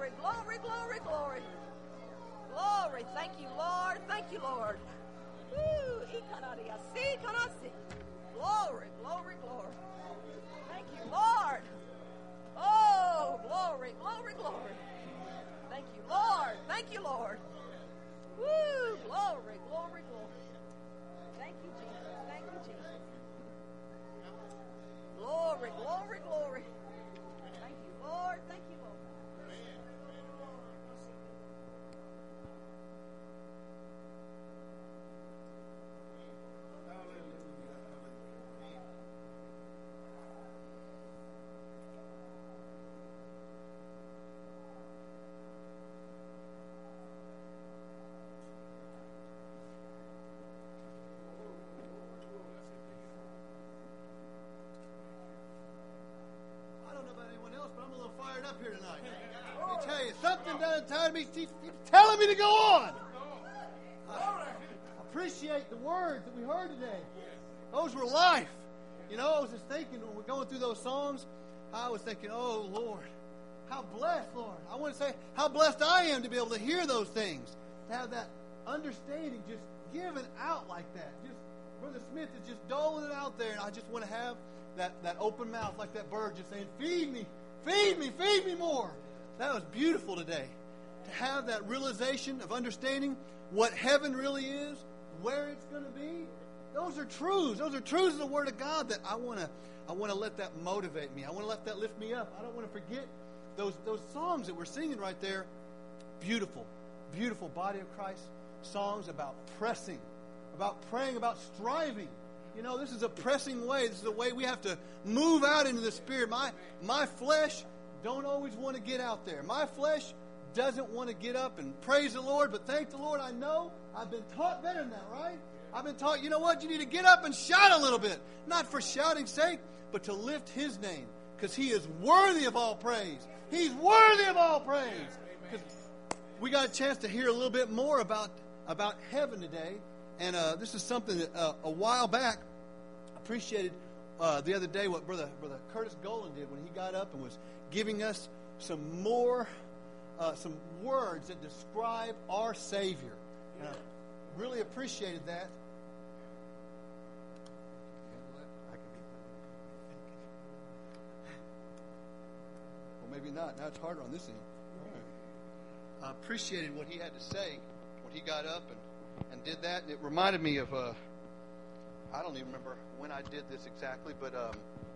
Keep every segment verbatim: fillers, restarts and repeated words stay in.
Glory, glory, glory, glory. Glory. Thank you, Lord. Thank you, Lord. Woo. Glory, glory, glory. Thank you, Lord. Oh, glory, glory, glory. Thank you, Lord. Thank you, Lord. Woo. Glory, glory, glory. Thank you, Jesus. Thank you, Jesus. Glory, glory, glory. Thank you, Lord. Thank you, Lord. Up here tonight. Let me tell you, something down inside of me keeps telling me to go on. I appreciate the words that we heard today. Those were life. You know, I was just thinking when we're going through those songs, I was thinking, oh, Lord, how blessed, Lord. I want to say how blessed I am to be able to hear those things, to have that understanding just given out like that. Just Brother Smith is just doling it out there, and I just want to have that, that open mouth like that bird just saying, feed me. Feed me, feed me more. That was beautiful today. To have that realization of understanding what heaven really is, where it's going to be. Those are truths. Those are truths of the Word of God that I want to I want to let that motivate me. I want to let that lift me up. I don't want to forget those, those songs that we're singing right there. Beautiful, beautiful body of Christ songs about pressing, about praying, about striving. You know, this is a pressing way. This is a way we have to move out into the Spirit. My my flesh don't always want to get out there. My flesh doesn't want to get up and praise the Lord, but thank the Lord, I know I've been taught better than that, right? I've been taught, you know what? You need to get up and shout a little bit. Not for shouting's sake, but to lift His name, because He is worthy of all praise. He's worthy of all praise. Because we got a chance to hear a little bit more about, about heaven today. And uh, this is something that uh, a while back, I appreciated uh, the other day what Brother Brother Curtis Golan did when he got up and was giving us some more, uh, some words that describe our Savior. And I really appreciated that. Well, maybe not. Now it's harder on this end. All right. I appreciated what he had to say when he got up and And did that. It reminded me of, uh, I don't even remember when I did this exactly, but, um,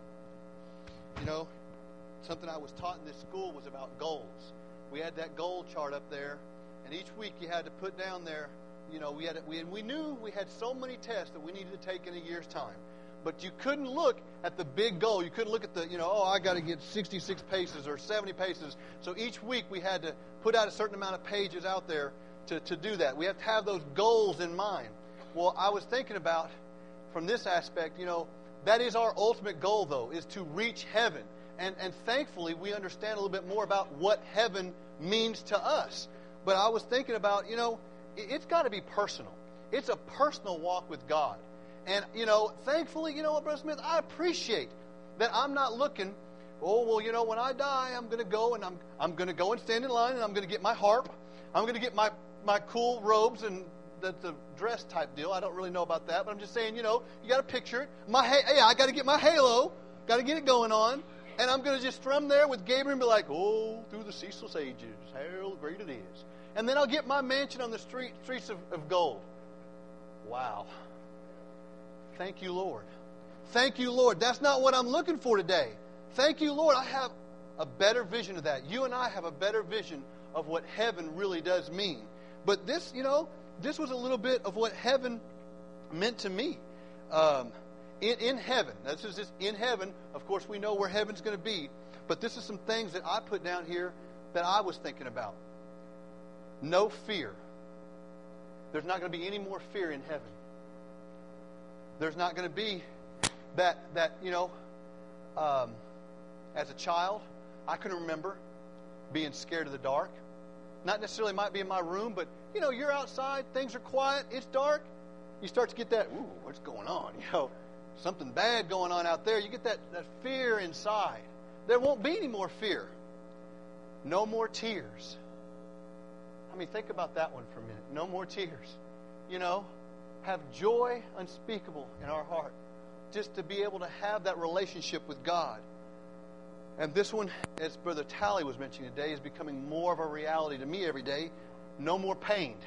you know, something I was taught in this school was about goals. We had that goal chart up there, and each week you had to put down there, you know, we had we, we knew we had so many tests that we needed to take in a year's time. But you couldn't look at the big goal. You couldn't look at the, you know, oh, I got to get sixty-six paces or seventy paces. So each week we had to put out a certain amount of pages out there To, to do that. We have to have those goals in mind. Well, I was thinking about, from this aspect, you know, that is our ultimate goal, though, is to reach heaven. And, and thankfully, we understand a little bit more about what heaven means to us. But I was thinking about, you know, it, it's got to be personal. It's a personal walk with God. And, you know, thankfully, you know what, Brother Smith, I appreciate that I'm not looking, oh, well, you know, when I die, I'm going to go and I'm, I'm going to go and stand in line and I'm going to get my harp. I'm going to get my my cool robes and the, the dress type deal. I don't really know about that, but I'm just saying, you know, you got to picture it. My hey, I got to get my halo, got to get it going on, and I'm going to just strum there with Gabriel and be like, oh, through the ceaseless ages, how great it is. And then I'll get my mansion on the street, streets of, of gold. Wow. Thank you, Lord. Thank you, Lord. That's not what I'm looking for today. Thank you, Lord. I have a better vision of that. You and I have a better vision of what heaven really does mean. But this, you know, this was a little bit of what heaven meant to me. Um, in, in heaven, this is just in heaven. Of course, we know where heaven's going to be. But this is some things that I put down here that I was thinking about. No fear. There's not going to be any more fear in heaven. There's not going to be that, that you know, um, as a child, I can remember being scared of the dark. Not necessarily might be in my room, but, you know, you're outside, things are quiet, it's dark. You start to get that, ooh, what's going on? You know, something bad going on out there. You get that, that fear inside. There won't be any more fear. No more tears. I mean, think about that one for a minute. No more tears. You know, have joy unspeakable in our heart. Just to be able to have that relationship with God. And this one, as Brother Tally was mentioning today, is becoming more of a reality to me every day. No more pain.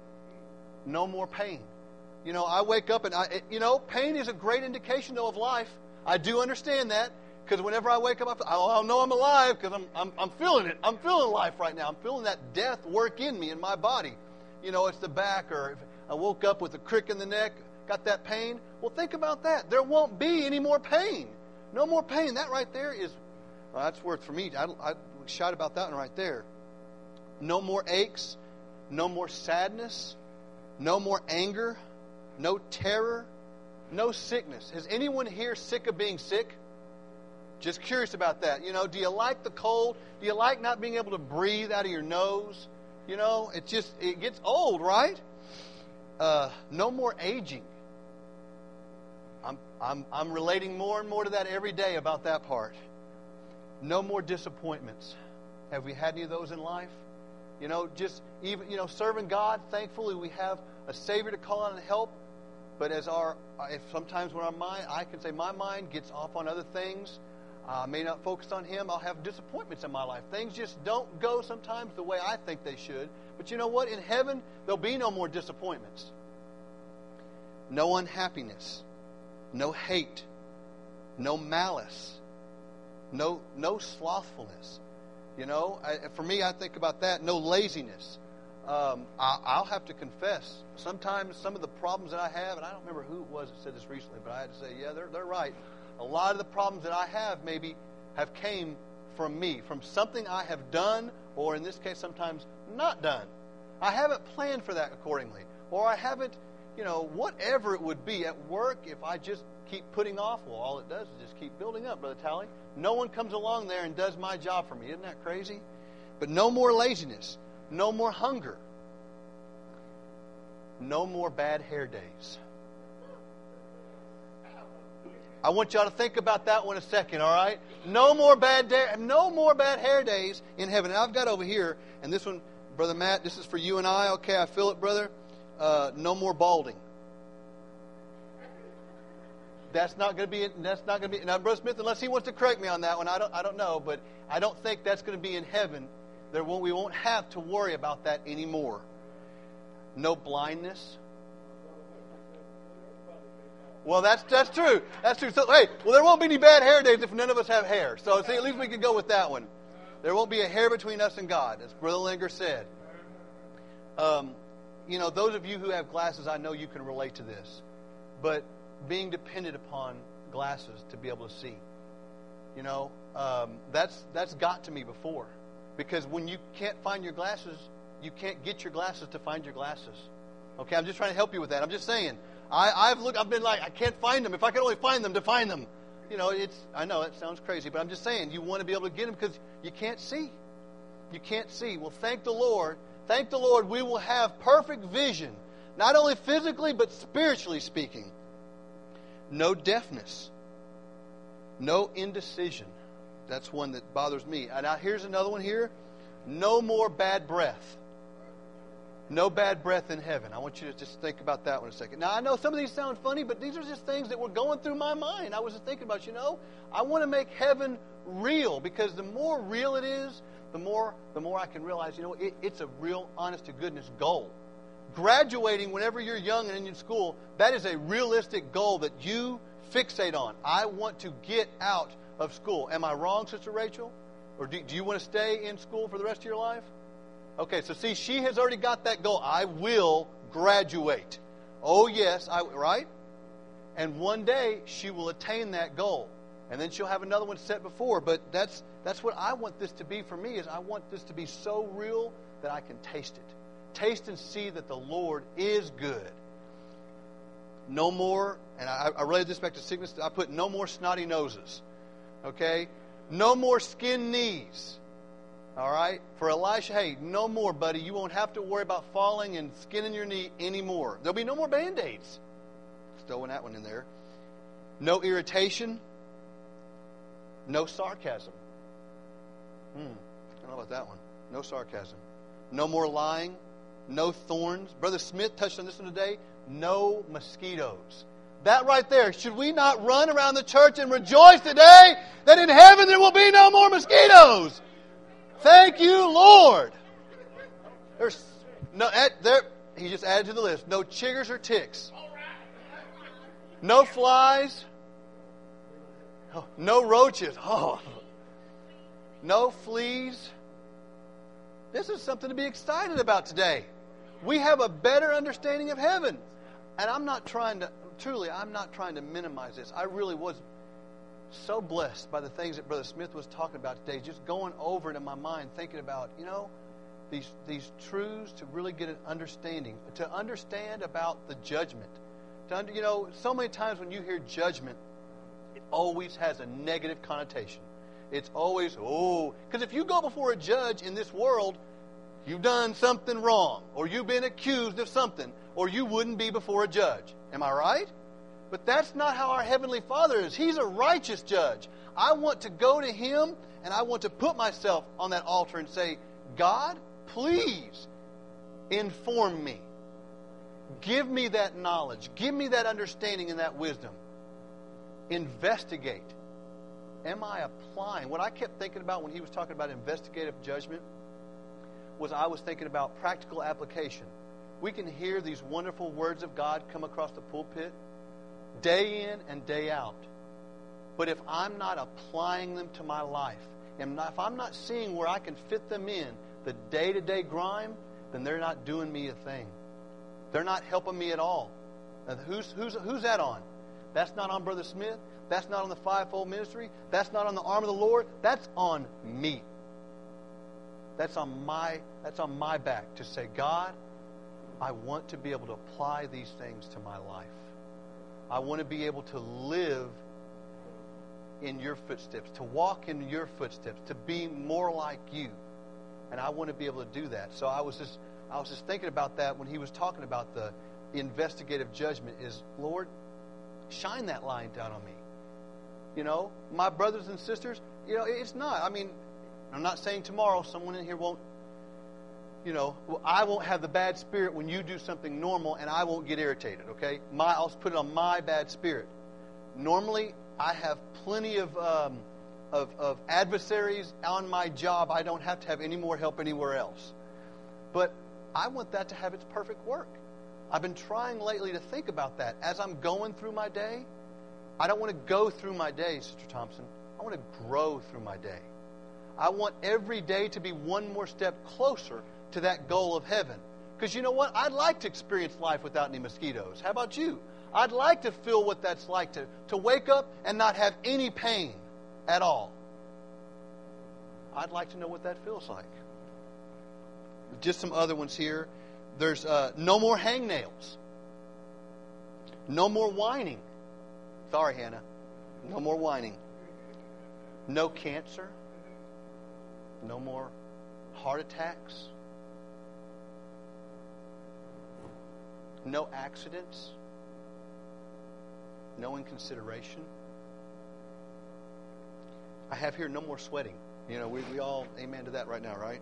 No more pain. You know, I wake up and, I, you know, pain is a great indication, though, of life. I do understand that. Because whenever I wake up, I, I know I'm alive because I'm, I'm, I'm feeling it. I'm feeling life right now. I'm feeling that death work in me, in my body. You know, it's the back, or if I woke up with a crick in the neck, got that pain. Well, think about that. There won't be any more pain. No more pain. That right there is, well, that's worth for me. I, I shout about that one right there. No more aches. No more sadness. No more anger. No terror. No sickness. Is anyone here sick of being sick? Just curious about that. You know, do you like the cold? Do you like not being able to breathe out of your nose? You know, it just, it gets old, right? Uh, no more aging. I'm, I'm, I'm relating more and more to that every day about that part. No more disappointments. Have we had any of those in life? You know, just even, you know, serving God, thankfully we have a Savior to call on and help. But as our, if sometimes when our mind, I can say my mind gets off on other things, I uh, may not focus on Him, I'll have disappointments in my life. Things just don't go sometimes the way I think they should. But you know what? In heaven, there'll be no more disappointments. No unhappiness. No hate. No malice. No, no slothfulness. You know, I, for me, I think about that. No laziness. Um, I, I'll have to confess, sometimes some of the problems that I have, and I don't remember who it was that said this recently, but I had to say, yeah, they're, they're right. A lot of the problems that I have maybe have came from me, from something I have done, or in this case, sometimes not done. I haven't planned for that accordingly. Or I haven't, you know, whatever it would be at work, if I just keep putting off, well, all it does is just keep building up, Brother Tally. No one comes along there and does my job for me. Isn't that crazy? But no more laziness. No more hunger. No more bad hair days. I want y'all to think about that one a second, all right? No more bad day, no more bad hair days in heaven. And I've got over here, and this one, Brother Matt, this is for you and I. Okay, I feel it, brother. Uh, no more balding. That's not going to be. That's not going to be. Now, Brother Smith, unless he wants to correct me on that one, I don't. I don't know, but I don't think that's going to be in heaven. There won't. We won't have to worry about that anymore. No blindness. Well, that's that's true. That's true. So, hey, well, there won't be any bad hair days if none of us have hair. So, see, at least we can go with that one. There won't be a hair between us and God, as Brother Linger said. Um, you know, those of you who have glasses, I know you can relate to this. But being dependent upon glasses to be able to see, you know, um, that's that's got to me before. Because when you can't find your glasses, you can't get your glasses to find your glasses. Okay, I'm just trying to help you with that. I'm just saying. I, I've looked. I've been like, I can't find them. If I could only find them to find them, you know, it's. I know it sounds crazy, but I'm just saying, you want to be able to get them because you can't see. You can't see. Well, thank the Lord. Thank the Lord. We will have perfect vision, not only physically but spiritually speaking. No deafness. No indecision. That's one that bothers me. And now here's another one here. No more bad breath. No bad breath in heaven. I want you to just think about that one a second. Now, I know some of these sound funny, but these are just things that were going through my mind. I was just thinking about, you know, I want to make heaven real, because the more real it is, the more the more I can realize, you know, it, it's a real, honest to goodness goal. Graduating whenever you're young and in school, that is a realistic goal that you fixate on. I want to get out of school. Am I wrong, Sister Rachel? Or do, do you want to stay in school for the rest of your life? Okay, so see, she has already got that goal. I will graduate. Oh, yes, I right? And one day, she will attain that goal. And then she'll have another one set before. But that's that's what I want this to be for me, is I want this to be so real that I can taste it. Taste and see that the Lord is good. No more, and I, I related this back to sickness, I put no more snotty noses. Okay? No more skin knees. All right? For Elisha, hey, no more, buddy. You won't have to worry about falling and skinning your knee anymore. There'll be no more Band-Aids. Throwing that one in there. No irritation. No sarcasm. Hmm. don't know about that one. No sarcasm. No more lying. No thorns. Brother Smith touched on this one today. No mosquitoes. That right there. Should we not run around the church and rejoice today that in heaven there will be no more mosquitoes? Thank you, Lord. There's no there. He just added to the list. No chiggers or ticks. No flies. No roaches. Oh. No fleas. This is something to be excited about today. We have a better understanding of heaven. And I'm not trying to, truly, I'm not trying to minimize this. I really was so blessed by the things that Brother Smith was talking about today. Just going over it in my mind, thinking about, you know, these these truths to really get an understanding. To understand about the judgment. To under, you know, so many times when you hear judgment, it always has a negative connotation. It's always, oh, because if you go before a judge in this world, you've done something wrong, or you've been accused of something, or you wouldn't be before a judge. Am I right? But that's not how our Heavenly Father is. He's a righteous judge. I want to go to Him, and I want to put myself on that altar and say, God, please inform me. Give me that knowledge. Give me that understanding and that wisdom. Investigate. Am I applying? What I kept thinking about when he was talking about investigative judgment was I was thinking about practical application. We can hear these wonderful words of God come across the pulpit day in and day out. But if I'm not applying them to my life, and if I'm not seeing where I can fit them in the day-to-day grime, then they're not doing me a thing. They're not helping me at all. Now, who's, who's, who's that on? That's not on Brother Smith. That's not on the fivefold ministry. That's not on the arm of the Lord. That's on me. That's on my, that's on my back to say, God, I want to be able to apply these things to my life. I want to be able to live in your footsteps, to walk in your footsteps, to be more like you. And I want to be able to do that. So I was just I was just thinking about that when he was talking about the investigative judgment is, Lord, shine that line down on me. You know, my brothers and sisters, you know, it's not. I mean, I'm not saying tomorrow someone in here won't, you know, well, I won't have the bad spirit when you do something normal and I won't get irritated, okay? My, I'll put it on my bad spirit. Normally, I have plenty of, um, of, of adversaries on my job. I don't have to have any more help anywhere else. But I want that to have its perfect work. I've been trying lately to think about that. As I'm going through my day, I don't want to go through my day, Sister Thompson. I want to grow through my day. I want every day to be one more step closer to that goal of heaven. Because you know what? I'd like to experience life without any mosquitoes. How about you? I'd like to feel what that's like to, to wake up and not have any pain at all. I'd like to know what that feels like. Just some other ones here. There's uh, no more hangnails. No more whining. Sorry, Hannah. No more whining. No cancer. No more heart attacks. No accidents. No inconsideration. I have here no more sweating. You know, we, we all amen to that right now, right?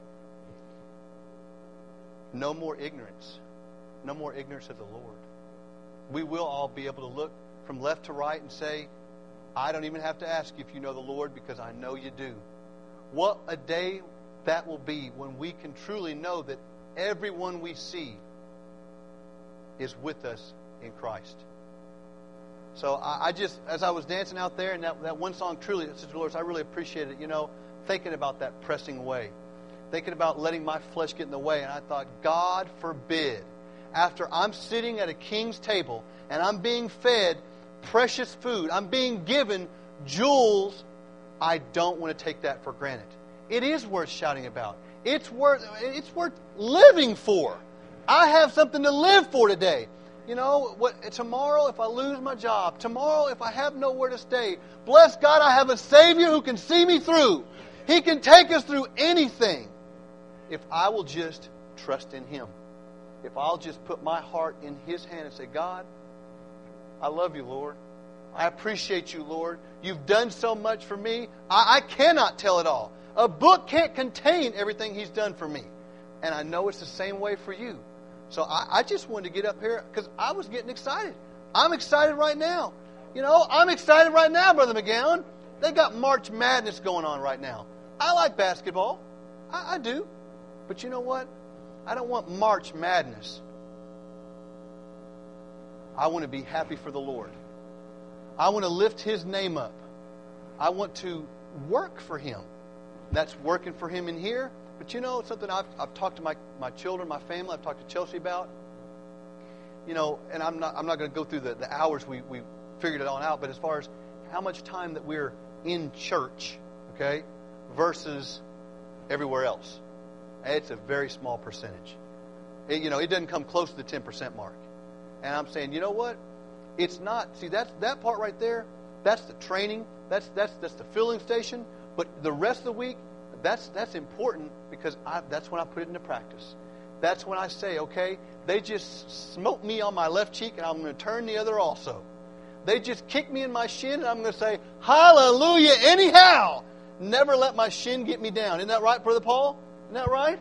No more ignorance. No more ignorance of the Lord. We will all be able to look from left to right and say, I don't even have to ask you if you know the Lord because I know you do. What a day that will be when we can truly know that everyone we see is with us in Christ. So I, I just, as I was dancing out there and that, that one song, truly, Sister Dolores, I really appreciate it, you know, thinking about that pressing away. Thinking about letting my flesh get in the way. And I thought, God forbid, after I'm sitting at a king's table and I'm being fed precious food, I'm being given jewels, I don't want to take that for granted. It is worth shouting about. It's worth, it's worth living for. I have something to live for today. You know, what, tomorrow if I lose my job, tomorrow if I have nowhere to stay, bless God, I have a Savior who can see me through. He can take us through anything if I will just trust in Him. If I'll just put my heart in His hand and say, God, I love you, Lord. I appreciate you, Lord. You've done so much for me. I, I cannot tell it all. A book can't contain everything He's done for me. And I know it's the same way for you. So I, I just wanted to get up here because I was getting excited. I'm excited right now. You know, I'm excited right now, Brother McGowan. They got March Madness going on right now. I like basketball. I, I do. But you know what? I don't want March Madness. I want to be happy for the Lord. I want to lift His name up. I want to work for Him. That's working for Him in here. But you know, something I've, I've talked to my, my children, my family, I've talked to Chelsea about. You know, and I'm not I'm not going to go through the, the hours we, we figured it all out, but as far as how much time that we're in church, okay, versus everywhere else. It's a very small percentage. It, you know, it doesn't come close to the ten percent mark. And I'm saying, you know what? It's not. See, that's, that part right there, that's the training. That's that's that's the filling station. But the rest of the week, that's that's important because I, that's when I put it into practice. That's when I say, okay, they just smoked me on my left cheek and I'm going to turn the other also. They just kicked me in my shin and I'm going to say, hallelujah anyhow. Never let my shin get me down. Isn't that right, Brother Paul? Isn't that right?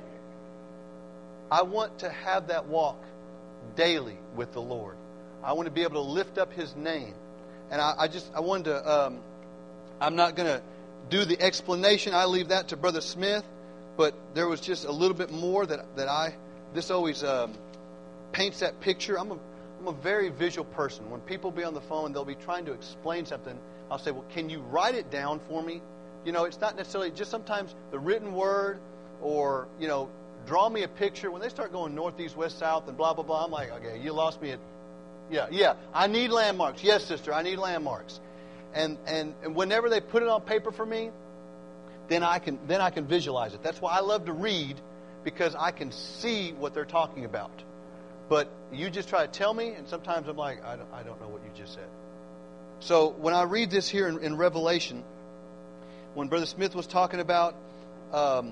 I want to have that walk daily with the Lord. I want to be able to lift up His name. And I, I just, I wanted to, um, I'm not going to do the explanation. I leave that to Brother Smith. But there was just a little bit more that, that I, this always um, paints that picture. I'm a, I'm a very visual person. When people be on the phone, they'll be trying to explain something. I'll say, well, can you write it down for me? You know, it's not necessarily just sometimes the written word or, you know, draw me a picture. When they start going north, east, west, south, and blah, blah, blah, I'm like, okay, you lost me at, yeah, yeah, I need landmarks. Yes, sister, I need landmarks. And, and, and whenever they put it on paper for me, then I can then I can visualize it. That's why I love to read, because I can see what they're talking about. But you just try to tell me, and sometimes I'm like, I don't, I don't know what you just said. So when I read this here in, in Revelation, when Brother Smith was talking about um,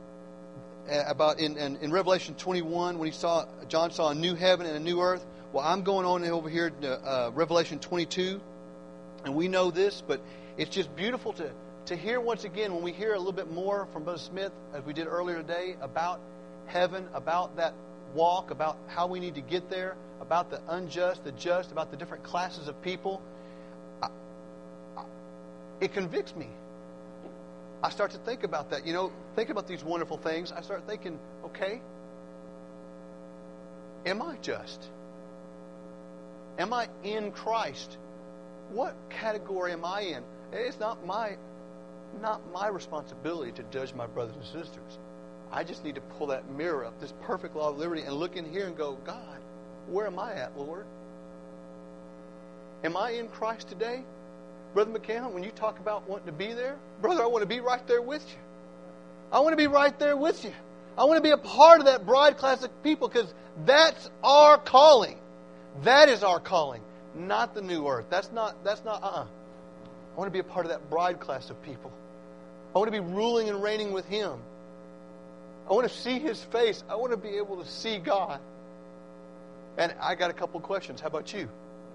about in, in, in Revelation twenty-one, when he saw John saw a new heaven and a new earth. Well, I'm going on over here to uh, Revelation twenty-two, and we know this, but it's just beautiful to. To hear once again, when we hear a little bit more from Brother Smith, as we did earlier today, about heaven, about that walk, about how we need to get there, about the unjust, the just, about the different classes of people, I, I, it convicts me. I start to think about that. You know, think about these wonderful things. I start thinking, okay, am I just? Am I in Christ? What category am I in? It's not my... not my responsibility to judge my brothers and sisters. I just need to pull that mirror up, this perfect law of liberty, and look in here and go, God, where am I at, Lord? Am I in Christ today? Brother McCann, when you talk about wanting to be there, brother, I want to be right there with you. I want to be right there with you. I want to be a part of that bride class of people, because that's our calling. That is our calling, not the new earth. That's not, that's not, uh-uh. I want to be a part of that bride class of people. I want to be ruling and reigning with Him. I want to see His face. I want to be able to see God. And I got a couple of questions. How about you?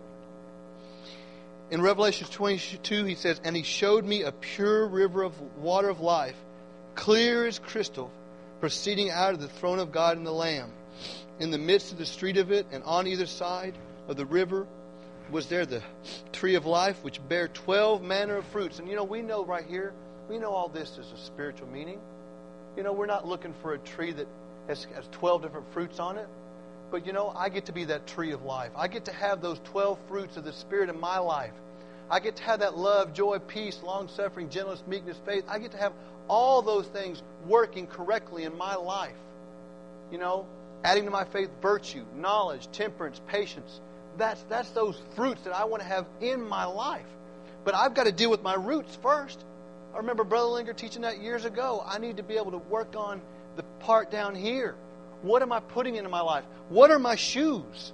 In Revelation twenty-two, he says, and He showed me a pure river of water of life, clear as crystal, proceeding out of the throne of God and the Lamb. In the midst of the street of it, and on either side of the river, was there the tree of life, which bare twelve manner of fruits. And you know, we know right here, we know all this is a spiritual meaning. You know, we're not looking for a tree that has, has twelve different fruits on it. But you know, I get to be that tree of life. I get to have those twelve fruits of the Spirit in my life. I get to have that love, joy, peace, long-suffering, gentleness, meekness, faith. I get to have all those things working correctly in my life. You know, adding to my faith virtue, knowledge, temperance, patience. That's that's those fruits that I want to have in my life. But I've got to deal with my roots first. I remember Brother Linger teaching that years ago. I need to be able to work on the part down here. What am I putting into my life? What are my shoes?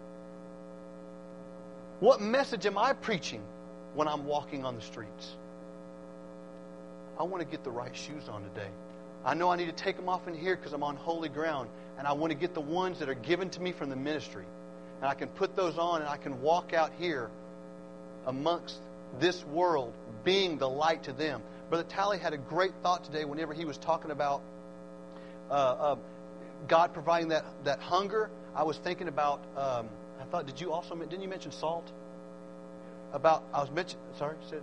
What message am I preaching when I'm walking on the streets? I want to get the right shoes on today. I know I need to take them off in here because I'm on holy ground. And I want to get the ones that are given to me from the ministry. And I can put those on and I can walk out here amongst this world being the light to them. Brother Talley had a great thought today whenever he was talking about uh, uh, God providing that, that hunger. I was thinking about, um, I thought, did you also, didn't you mention salt? About, I was mentioning, sorry, said,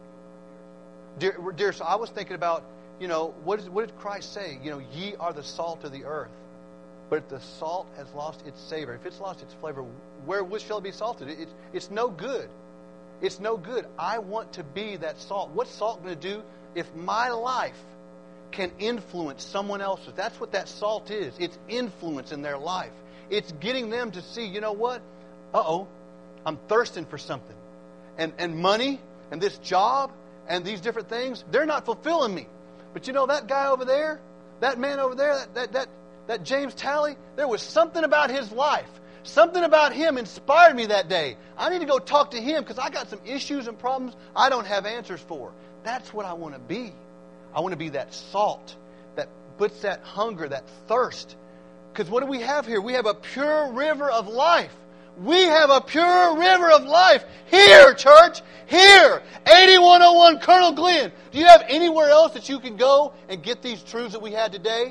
dear, dear, so I was thinking about, you know, what, is, what did Christ say? You know, ye are the salt of the earth. But if the salt has lost its savor, if it's lost its flavor, wherewith shall it be salted? It, it, it's no good. It's no good. I want to be that salt. What's salt going to do? If my life can influence someone else's, that's what that salt is. It's influence in their life. It's getting them to see, you know what? Uh-oh, I'm thirsting for something. And, and money and this job and these different things, they're not fulfilling me. But you know, that guy over there, that man over there, that, that, that, that James Talley, there was something about his life. Something about him inspired me that day. I need to go talk to him because I got some issues and problems I don't have answers for. That's what I want to be. I want to be that salt that puts that hunger, that thirst. Because what do we have here? We have a pure river of life. We have a pure river of life here, church. Here. eighty-one oh one Colonel Glenn. Do you have anywhere else that you can go and get these truths that we had today?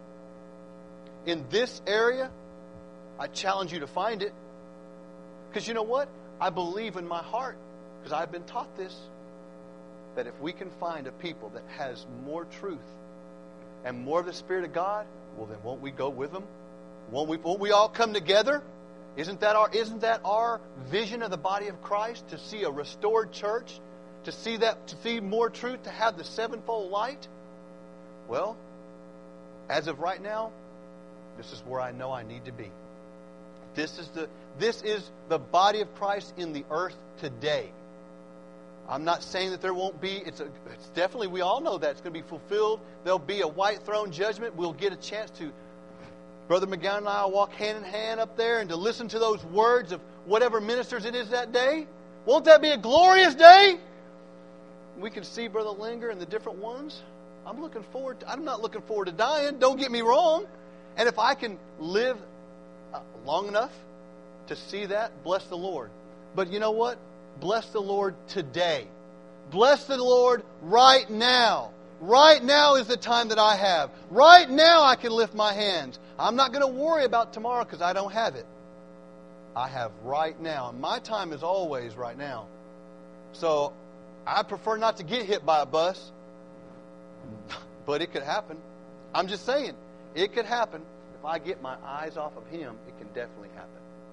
In this area, I challenge you to find it. Because you know what? I believe in my heart, because I've been taught this, that if we can find a people that has more truth and more of the Spirit of God, well then won't we go with them? Won't we, won't we all come together? Isn't that our, isn't that our vision of the body of Christ? To see a restored church? To see that, to see more truth? To have the sevenfold light? Well, as of right now, this is where I know I need to be. This is the this is the body of Christ in the earth today. I'm not saying that there won't be. It's, a, it's definitely, we all know that it's going to be fulfilled. There'll be a white throne judgment. We'll get a chance to, Brother McGowan and I will walk hand in hand up there and to listen to those words of whatever ministers it is that day. Won't that be a glorious day? We can see Brother Linger and the different ones. I'm looking forward to, I'm not looking forward to dying. Don't get me wrong. And if I can live long enough to see that, bless the Lord. But you know what? Bless the Lord today. Bless the Lord right now. Right now is the time that I have. Right now I can lift my hands. I'm not going to worry about tomorrow because I don't have it. I have right now. And my time is always right now. So I prefer not to get hit by a bus. But it could happen. I'm just saying, it could happen. If I get my eyes off of Him, it can definitely happen.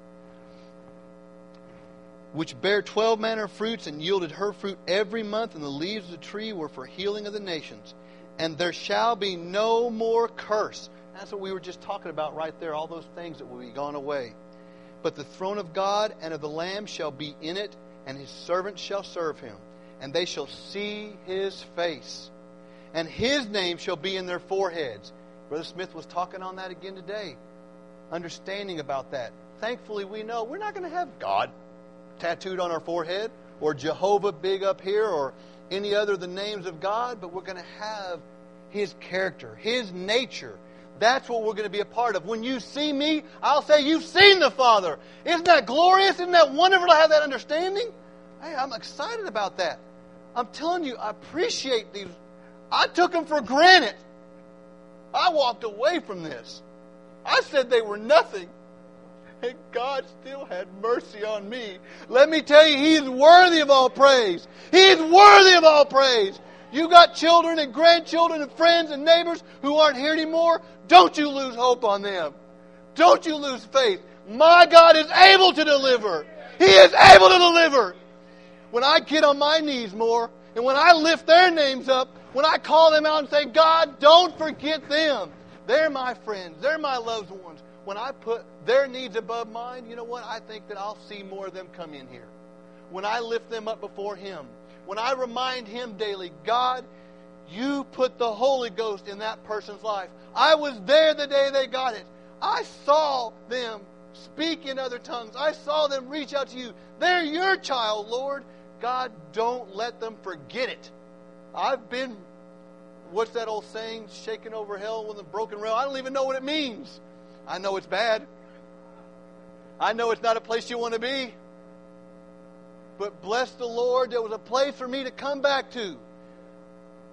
Which bare twelve manner of fruits and yielded her fruit every month, and the leaves of the tree were for healing of the nations. And there shall be no more curse. That's what we were just talking about right there, all those things that will be gone away. But the throne of God and of the Lamb shall be in it, and His servants shall serve Him. And they shall see His face. And His name shall be in their foreheads. Brother Smith was talking on that again today. Understanding about that. Thankfully, we know we're not going to have God tattooed on our forehead, or Jehovah big up here, or any other of the names of God, but we're going to have His character, His nature. That's what we're going to be a part of. When you see me, I'll say, you've seen the Father. Isn't that glorious? Isn't that wonderful to have that understanding? Hey, I'm excited about that. I'm telling you, I appreciate these. I took them for granted. I walked away from this. I said they were nothing. And God still had mercy on me. Let me tell you, He's worthy of all praise. He's worthy of all praise. You got children and grandchildren and friends and neighbors who aren't here anymore. Don't you lose hope on them. Don't you lose faith. My God is able to deliver. He is able to deliver. When I get on my knees more, and when I lift their names up, when I call them out and say, God, don't forget them. They're my friends. They're my loved ones. When I put their needs above mine, you know what? I think that I'll see more of them come in here. When I lift them up before Him, when I remind Him daily, God, You put the Holy Ghost in that person's life. I was there the day they got it. I saw them speak in other tongues. I saw them reach out to You. They're Your child, Lord. God, don't let them forget it. I've been, what's that old saying, shaken over hell with a broken rail? I don't even know what it means. I know it's bad. I know it's not a place you want to be. But bless the Lord, there was a place for me to come back to.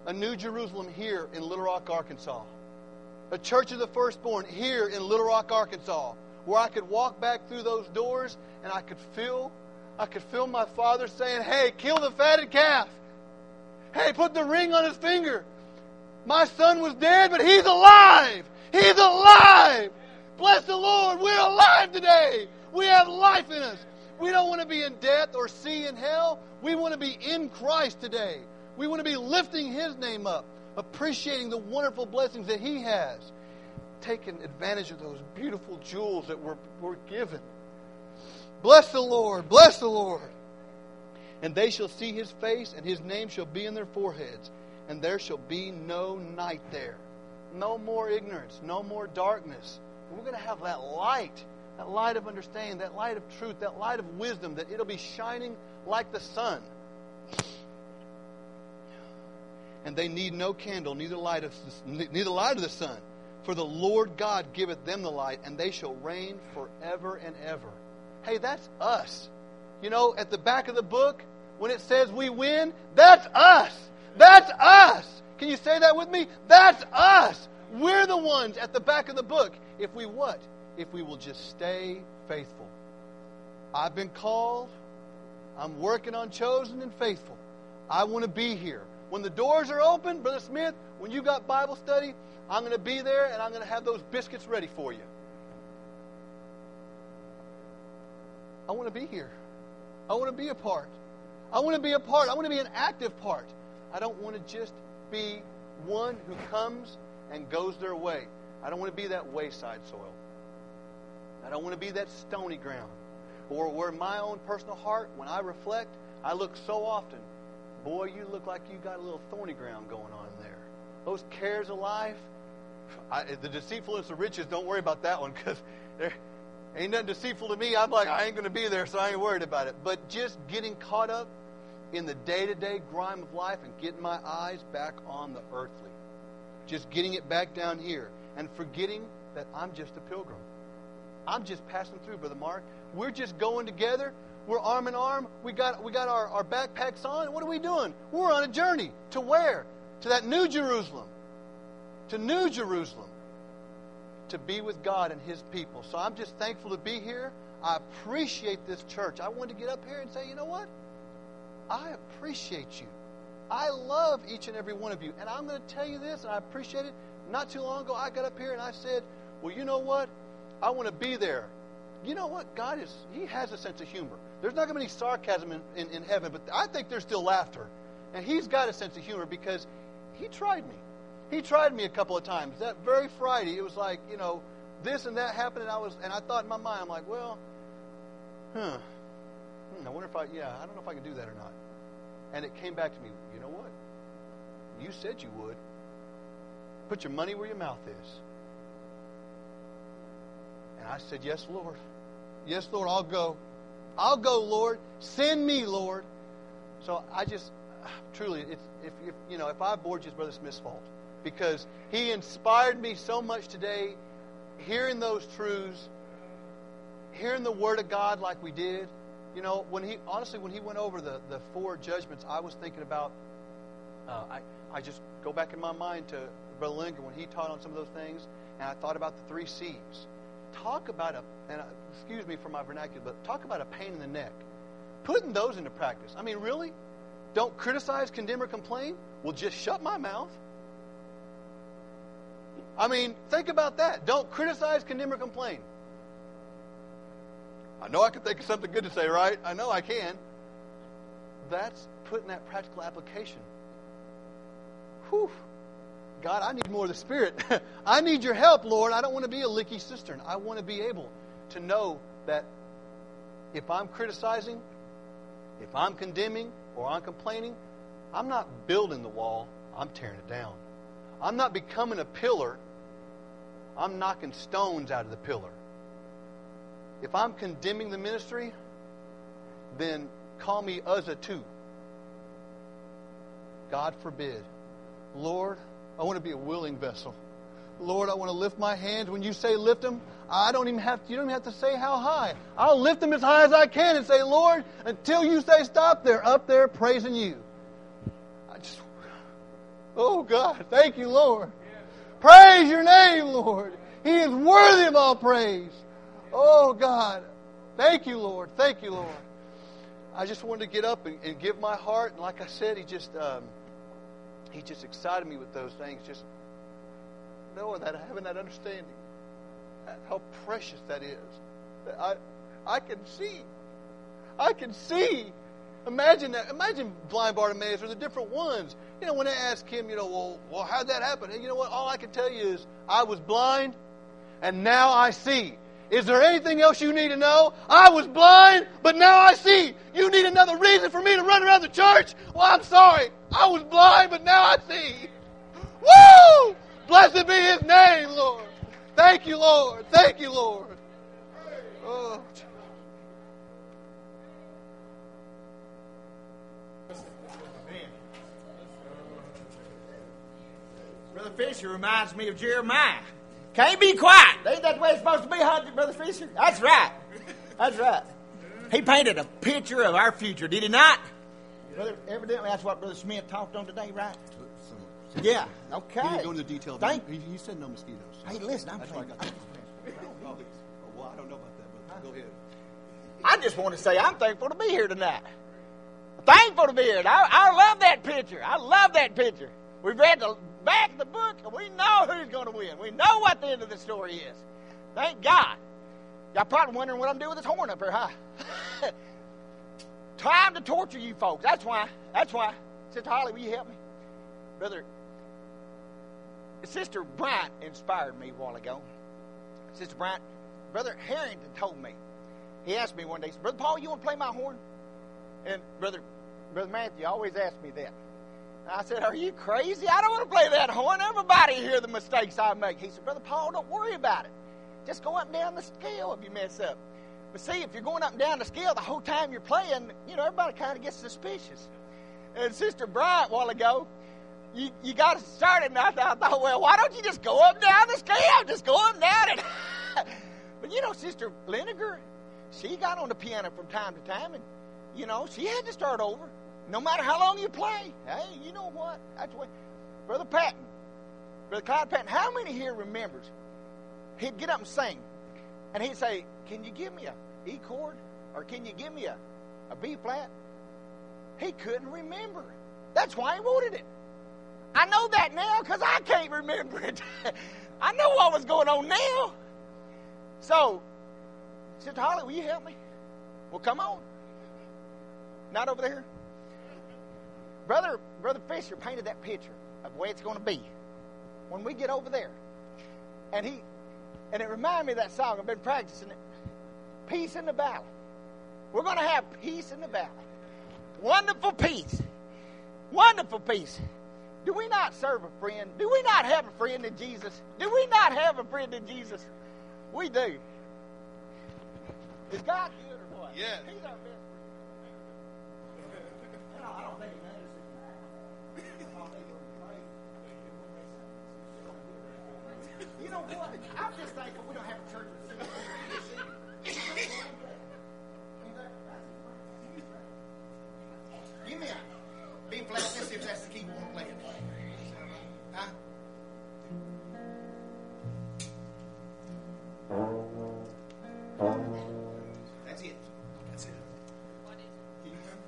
a New Jerusalem here in Little Rock, Arkansas. A Church of the Firstborn here in Little Rock, Arkansas, where I could walk back through those doors and I could feel, I could feel my Father saying, hey, kill the fatted calf. Hey, put the ring on his finger. My son was dead, but he's alive. He's alive. Bless the Lord. We're alive today. We have life in us. We don't want to be in death or see in hell. We want to be in Christ today. We want to be lifting His name up, appreciating the wonderful blessings that He has, taking advantage of those beautiful jewels that we're, we're given. Bless the Lord. Bless the Lord. And they shall see His face, and His name shall be in their foreheads. And there shall be no night there. No more ignorance. No more darkness. We're going to have that light. That light of understanding. That light of truth. That light of wisdom. That it'll be shining like the sun. And they need no candle, neither light of neither light of the sun. For the Lord God giveth them the light, and they shall reign forever and ever. Hey, that's us. You know, at the back of the book, when it says we win, that's us. That's us. Can you say that with me? That's us. We're the ones at the back of the book. If we what? If we will just stay faithful. I've been called. I'm working on chosen and faithful. I want to be here. When the doors are open, Brother Smith, when you got Bible study, I'm going to be there and I'm going to have those biscuits ready for you. I want to be here. I want to be a part. I want to be a part. I want to be an active part. I don't want to just be one who comes and goes their way. I don't want to be that wayside soil. I don't want to be that stony ground. Or where my own personal heart, when I reflect, I look so often, boy, you look like you got a little thorny ground going on in there. Those cares of life, I, the deceitfulness of riches, don't worry about that one because there ain't nothing deceitful to me. I'm like, I ain't going to be there, so I ain't worried about it. But just getting caught up in the day-to-day grime of life and getting my eyes back on the earthly. Just getting it back down here and forgetting that I'm just a pilgrim. I'm just passing through, Brother Mark. We're just going together. We're arm in arm. We got we got our, our backpacks on. What are we doing? We're on a journey. To where? To that New Jerusalem. To New Jerusalem. To be with God and His people. So I'm just thankful to be here. I appreciate this church. I wanted to get up here and say, you know what? I appreciate you. I love each and every one of you. And I'm going to tell you this, and I appreciate it. Not too long ago, I got up here and I said, well, you know what? I want to be there. You know what? God is, He has a sense of humor. There's not going to be any sarcasm in, in, in heaven, but I think there's still laughter. And He's got a sense of humor because He tried me. He tried me a couple of times. That very Friday, it was like, you know, this and that happened, and I was, and I thought in my mind, I'm like, well, huh. Hmm, I wonder if I, yeah, I don't know if I can do that or not. And it came back to me, you know what? You said you would. Put your money where your mouth is. And I said, yes, Lord. Yes, Lord, I'll go. I'll go, Lord. Send me, Lord. So I just, truly, it's, if, if you know, if I bored you, it's Brother Smith's fault. Because he inspired me so much today, hearing those truths, hearing the Word of God like we did. You know, when he honestly, when he went over the, the four judgments, I was thinking about, uh, I, I just go back in my mind to Brother Linger when he taught on some of those things, and I thought about the three C's. Talk about a, and uh, excuse me for my vernacular, but talk about a pain in the neck. Putting those into practice. I mean, really? Don't criticize, condemn, or complain? Well, just shut my mouth. I mean, think about that. Don't criticize, condemn, or complain. I know I can think of something good to say, right? I know I can. That's putting that practical application. Whew. God, I need more of the Spirit. I need your help, Lord. I don't want to be a leaky cistern. I want to be able to know that if I'm criticizing, if I'm condemning, or I'm complaining, I'm not building the wall. I'm tearing it down. I'm not becoming a pillar. I'm knocking stones out of the pillar. If I'm condemning the ministry, then call me Uzzah too. God forbid. Lord, I want to be a willing vessel. Lord, I want to lift my hands. When you say lift them, I don't even have to, you don't even have to say how high. I'll lift them as high as I can and say, Lord, until you say stop, they're up there praising you. I just, Oh, God. Thank you, Lord. Praise your name, Lord. He is worthy of all praise. Oh, God. Thank you, Lord. Thank you, Lord. I just wanted to get up and, and give my heart. And like I said, he just um, he just excited me with those things. Just knowing that, having that understanding. How precious that is. That I, I can see. I can see. Imagine that. Imagine blind Bartimaeus or the different ones. You know, when they ask him, you know, well, well, how'd that happen? And you know what? All I can tell you is I was blind and now I see. Is there anything else you need to know? I was blind, but now I see. You need another reason for me to run around the church? Well, I'm sorry. I was blind, but now I see. Woo! Blessed be His name, Lord. Thank you, Lord. Thank you, Lord. Oh. Brother Fisher reminds me of Jeremiah. Can't be quiet. Ain't that the way it's supposed to be, huh, Brother Fisher? That's right. That's right. He painted a picture of our future, did he not? Brother, evidently that's what Brother Smith talked on today, right? Yeah, okay. He didn't go into detail. Thank he, he said no mosquitoes. Hey, listen, I'm That's sorry. why I got that. Oh, well, I don't know about that, but go ahead. I just want to say I'm thankful to be here tonight. Thankful to be here. I, I love that picture. I love that picture. We've read the back of the book, and we know who's going to win. We know what the end of the story is. Thank God. Y'all probably wondering what I'm doing with this horn up here, huh? Time to torture you folks. That's why. That's why. Sister Holly, will you help me? Brother, Sister Bryant inspired me a while ago. Sister Bryant, Brother Harrington told me. He asked me one day, Brother Paul, you want to play my horn? And Brother Brother Matthew always asked me that. And I said, are you crazy? I don't want to play that horn. Everybody hear the mistakes I make. He said, Brother Paul, don't worry about it. Just go up and down the scale if you mess up. But see, if you're going up and down the scale the whole time you're playing, you know, everybody kind of gets suspicious. And Sister Bryant, a while ago, you, you got started, and I thought, I thought, well, why don't you just go up and down the scale? Just go up and down it. But, you know, Sister Liniger, she got on the piano from time to time, and, you know, she had to start over. No matter how long you play. Hey, you know what? That's what. Brother Patton, Brother Clyde Patton, how many here remembers? He'd get up and sing, and he'd say, can you give me a E chord? Or can you give me a, a B flat? He couldn't remember. That's why he wanted it. I know that now because I can't remember it. I know what was going on now. So, Sister Holly, will you help me? Well, come on. Not over there. Brother, Brother Fisher painted that picture of the way it's going to be when we get over there. And he, and it reminded me of that song. I've been practicing it. Peace in the valley. We're going to have peace in the valley. Wonderful peace. Wonderful peace. Do we not serve a friend? Do we not have a friend in Jesus? Do we not have a friend in Jesus? We do. Is God good or what? Yes. He's our best friend. No, I don't think he matters. You know what? I'm just thankful we don't have a church with singing. Give me a B flat. Let's see if that's the key we want to play it. Huh? That's it. That's it. What is it? Can you remember?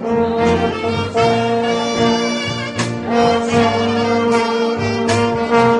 Thank you.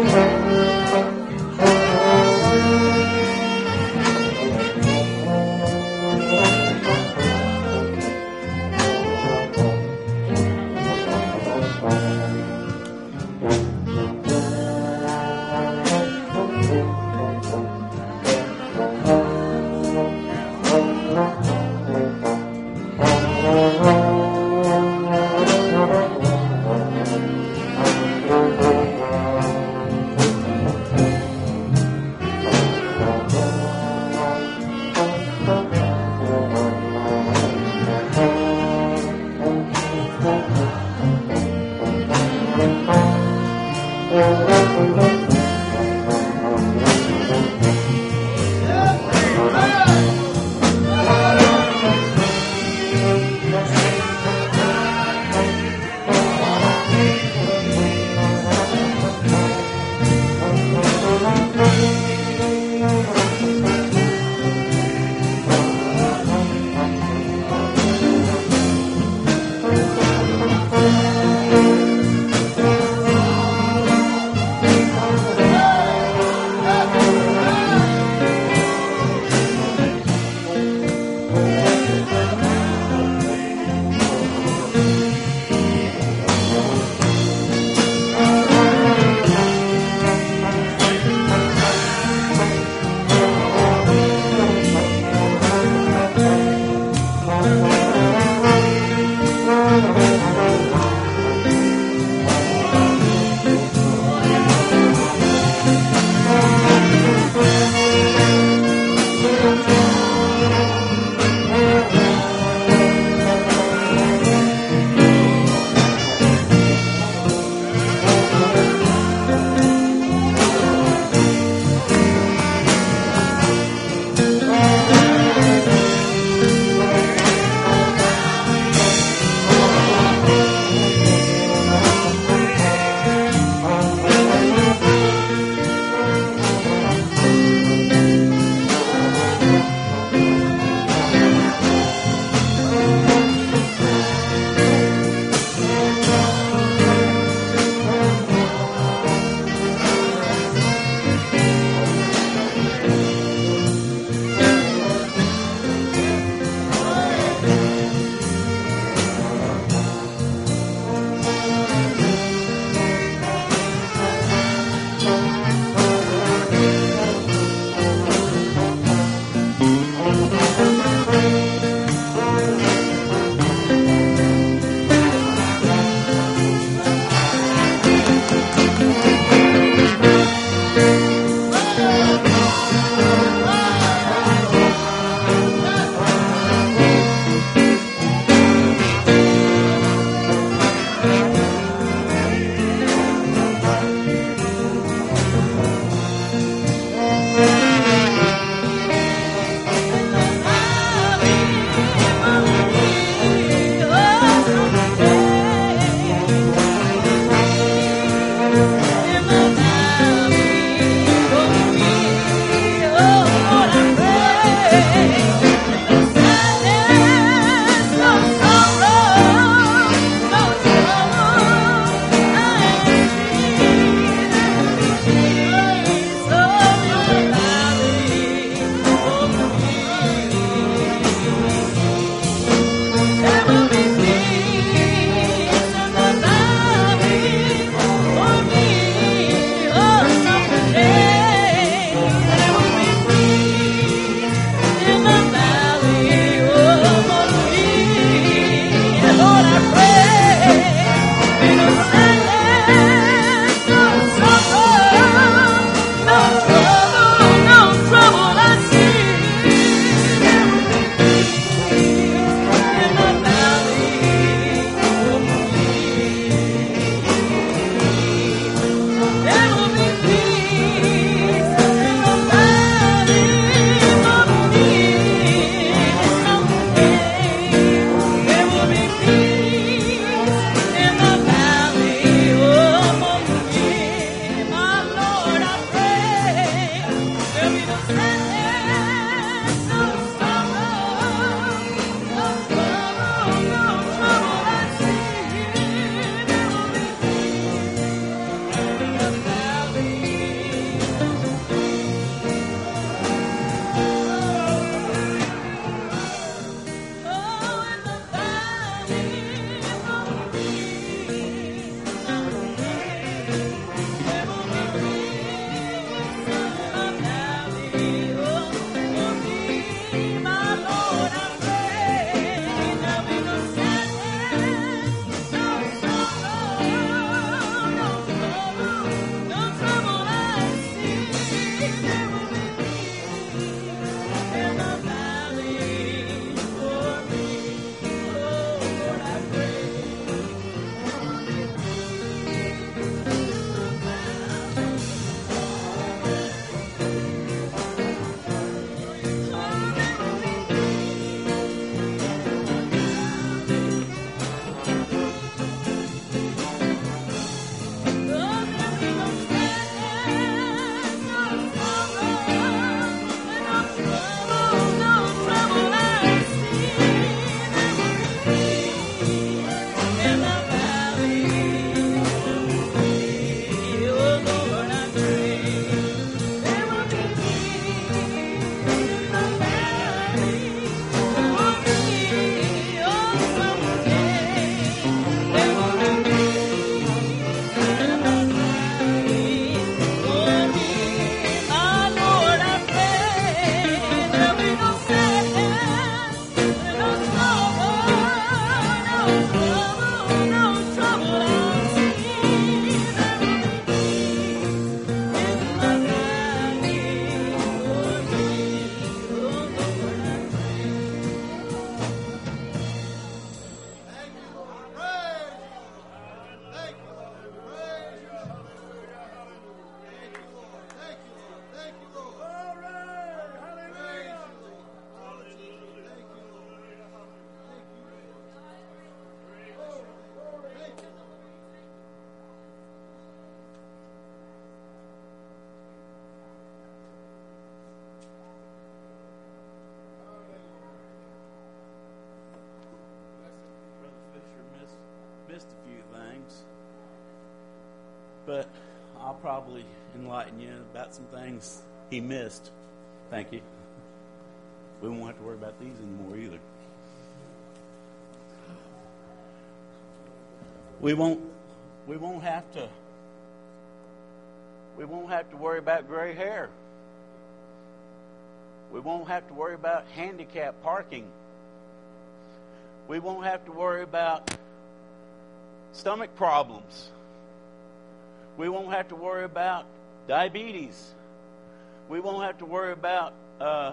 Thank you. but I'll probably enlighten you about some things he missed. Thank you. We won't have to worry about these anymore either. We won't we won't have to we won't have to worry about gray hair. We won't have to worry about handicap parking. We won't have to worry about stomach problems. We won't have to worry about diabetes. We won't have to worry about uh,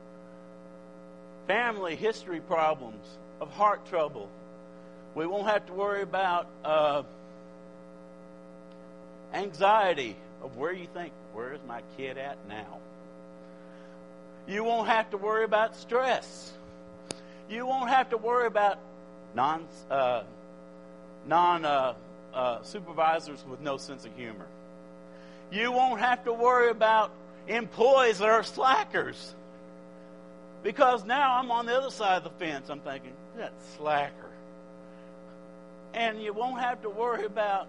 family history problems of heart trouble. We won't have to worry about uh, anxiety of where you think, where is my kid at now? You won't have to worry about stress. You won't have to worry about non uh, non uh, uh, supervisors with no sense of humor. You won't have to worry about employees that are slackers. Because now I'm on the other side of the fence. I'm thinking, that slacker. And you won't have to worry about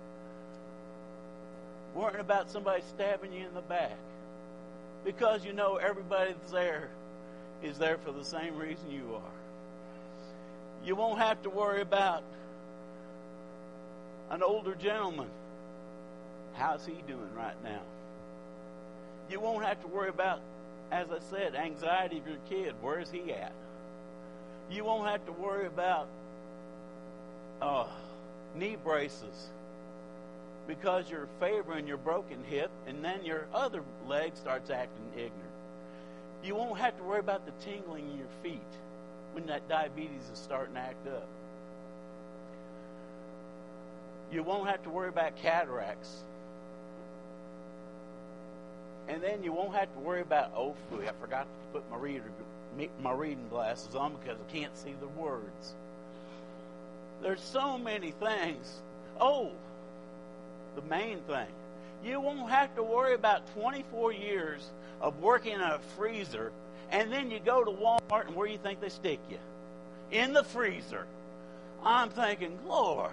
worrying about somebody stabbing you in the back. Because you know everybody that's there is there for the same reason you are. You won't have to worry about an older gentleman. How's he doing right now? You won't have to worry about, as I said, anxiety of your kid. Where is he at? You won't have to worry about uh, knee braces because you're favoring your broken hip and then your other leg starts acting ignorant. You won't have to worry about the tingling in your feet when that diabetes is starting to act up. You won't have to worry about cataracts. And then you won't have to worry about, oh, I forgot to put my reader, my reading glasses on because I can't see the words. There's so many things. Oh, the main thing. You won't have to worry about twenty-four years of working in a freezer, and then you go to Walmart, and where do you think they stick you? In the freezer. I'm thinking, Lord,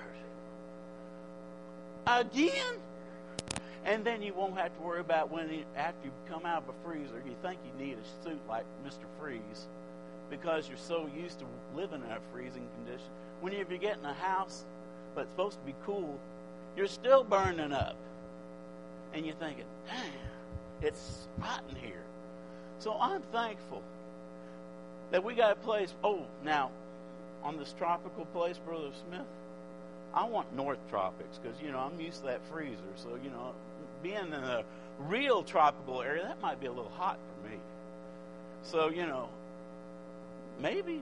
again? And then you won't have to worry about when, you, after you come out of a freezer, you think you need a suit like Mister Freeze because you're so used to living in a freezing condition. When you get in a house, but it's supposed to be cool, you're still burning up. And you're thinking, damn, it's hot in here. So I'm thankful that we got a place. Oh, now, on this tropical place, Brother Smith, I want North Tropics because, you know, I'm used to that freezer. So, you know, being in a real tropical area, that might be a little hot for me. So, you know, maybe,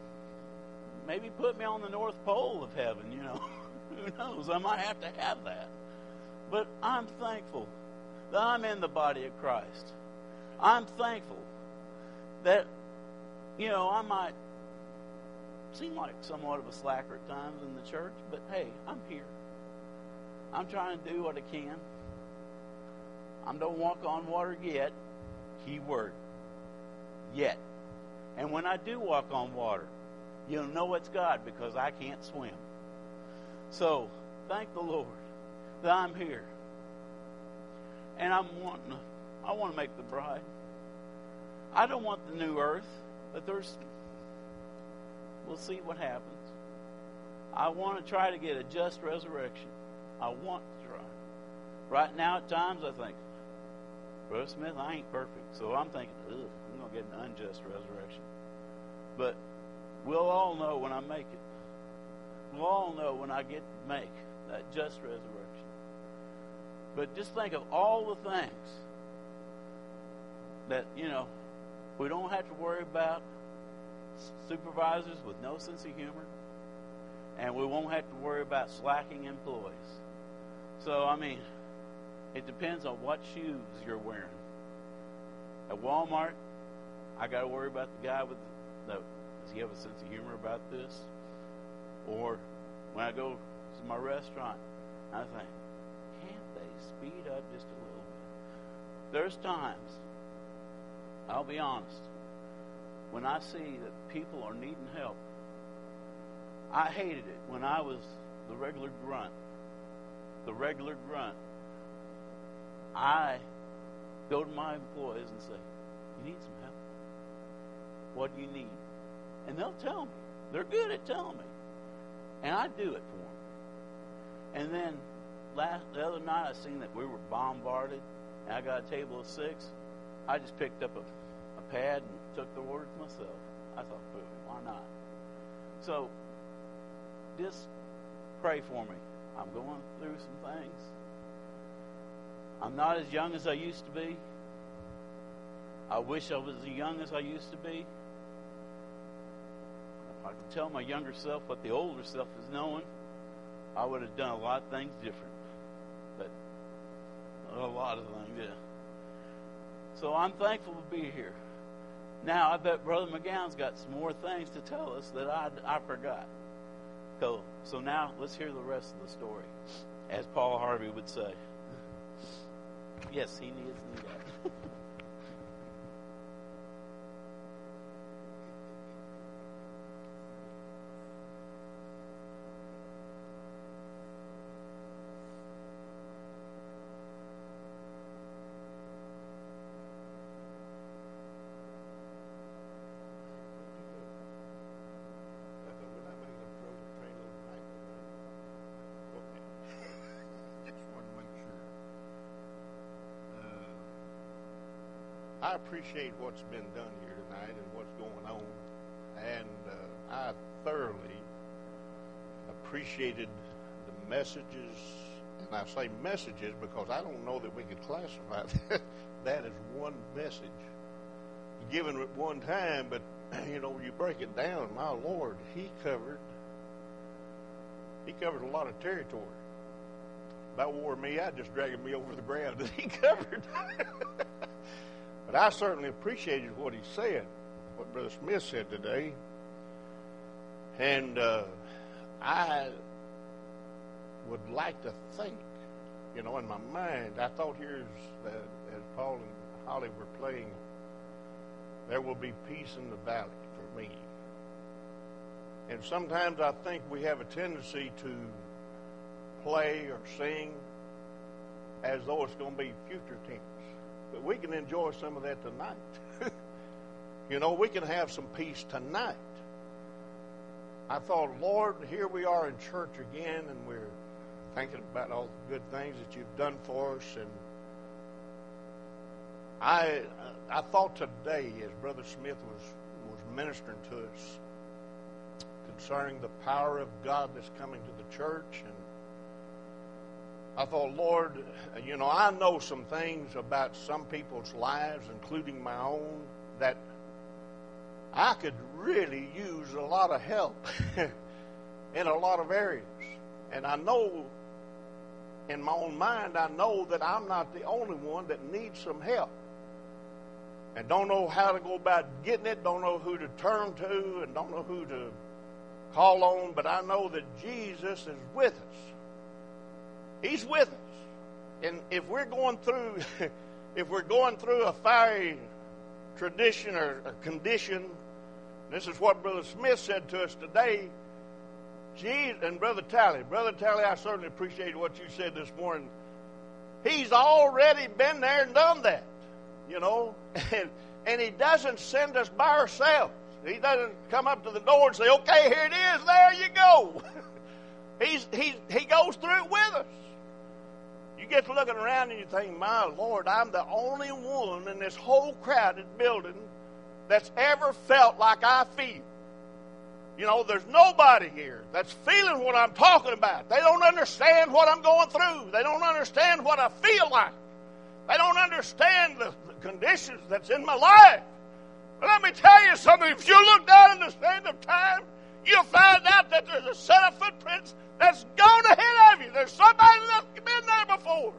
maybe put me on the North Pole of heaven, you know. Who knows? I might have to have that. But I'm thankful that I'm in the body of Christ. I'm thankful that, you know, I might seem like somewhat of a slacker at times in the church, but hey, I'm here. I'm trying to do what I can. I don't walk on water yet. Key word. Yet. And when I do walk on water, you'll know it's God because I can't swim. So, thank the Lord that I'm here. And I'm wanting to, I want to make the bride. I don't want the new earth, but there's, we'll see what happens. I want to try to get a just resurrection. I want to try. Right now, at times, I think, Brother Smith, I ain't perfect. So I'm thinking, ugh, I'm going to get an unjust resurrection. But we'll all know when I make it. We'll all know when I get to make that just resurrection. But just think of all the things that, you know, we don't have to worry about supervisors with no sense of humor, and we won't have to worry about slacking employees. So, I mean, it depends on what shoes you're wearing. At Walmart, I got to worry about the guy with the, the, does he have a sense of humor about this? Or when I go to my restaurant, I think, can't they speed up just a little bit? There's times, I'll be honest, when I see that people are needing help. I hated it when I was the regular grunt. the regular grunt, I go to my employees and say, you need some help? What do you need? And they'll tell me. They're good at telling me. And I do it for them. And then last the other night I seen that we were bombarded, and I got a table of six. I just picked up a, a pad and took the orders myself. I thought, why not? So just pray for me. I'm going through some things. I'm not as young as I used to be. I wish I was as young as I used to be. If I could tell my younger self what the older self is knowing, I would have done a lot of things different. But a lot of things, yeah. So I'm thankful to be here. Now, I bet Brother McGowan's got some more things to tell us that I, I forgot. So, so now, let's hear the rest of the story, as Paul Harvey would say. Yes, he needs that. I appreciate what's been done here tonight and what's going on, and uh, I thoroughly appreciated the messages, and I say messages because I don't know that we could classify that, that as one message given at one time, but you know, you break it down, my Lord, he covered he covered a lot of territory. That wore me out, just dragging me over the ground that he covered. But I certainly appreciated what he said, what Brother Smith said today. And uh, I would like to think, you know, in my mind, I thought here's, uh, as Paul and Holly were playing, there will be peace in the valley for me. And sometimes I think we have a tendency to play or sing as though it's going to be future tense. But we can enjoy some of that tonight. You know, we can have some peace tonight. I thought, Lord, here we are in church again, and we're thinking about all the good things that you've done for us. And I I thought today, as Brother Smith was, was ministering to us, concerning the power of God that's coming to the church, and I thought, Lord, you know, I know some things about some people's lives, including my own, that I could really use a lot of help in a lot of areas. And I know, in my own mind, I know that I'm not the only one that needs some help. And don't know how to go about getting it, don't know who to turn to, and don't know who to call on, but I know that Jesus is with us. He's with us. And if we're going through if we're going through a fiery tradition or a condition, this is what Brother Smith said to us today. Jesus, and Brother Talley, Brother Talley, I certainly appreciate what you said this morning. He's already been there and done that, you know. And, and he doesn't send us by ourselves. He doesn't come up to the door and say, okay, here it is, there you go. He's, he's, he goes through it with us. You get to looking around and you think, my Lord, I'm the only one in this whole crowded building that's ever felt like I feel. You know, there's nobody here that's feeling what I'm talking about. They don't understand what I'm going through. They don't understand what I feel like. They don't understand the, the conditions that's in my life. But let me tell you something. If you look down in the sand of time, you'll find out that there's a set of footprints that's gone ahead of you. There's somebody that's been there before.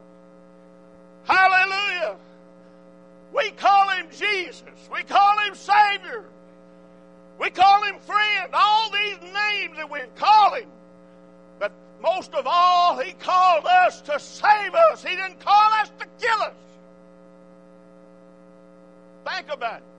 Hallelujah. We call him Jesus. We call him Savior. We call him friend. All these names that we call him. But most of all, he called us to save us. He didn't call us to kill us. Think about it.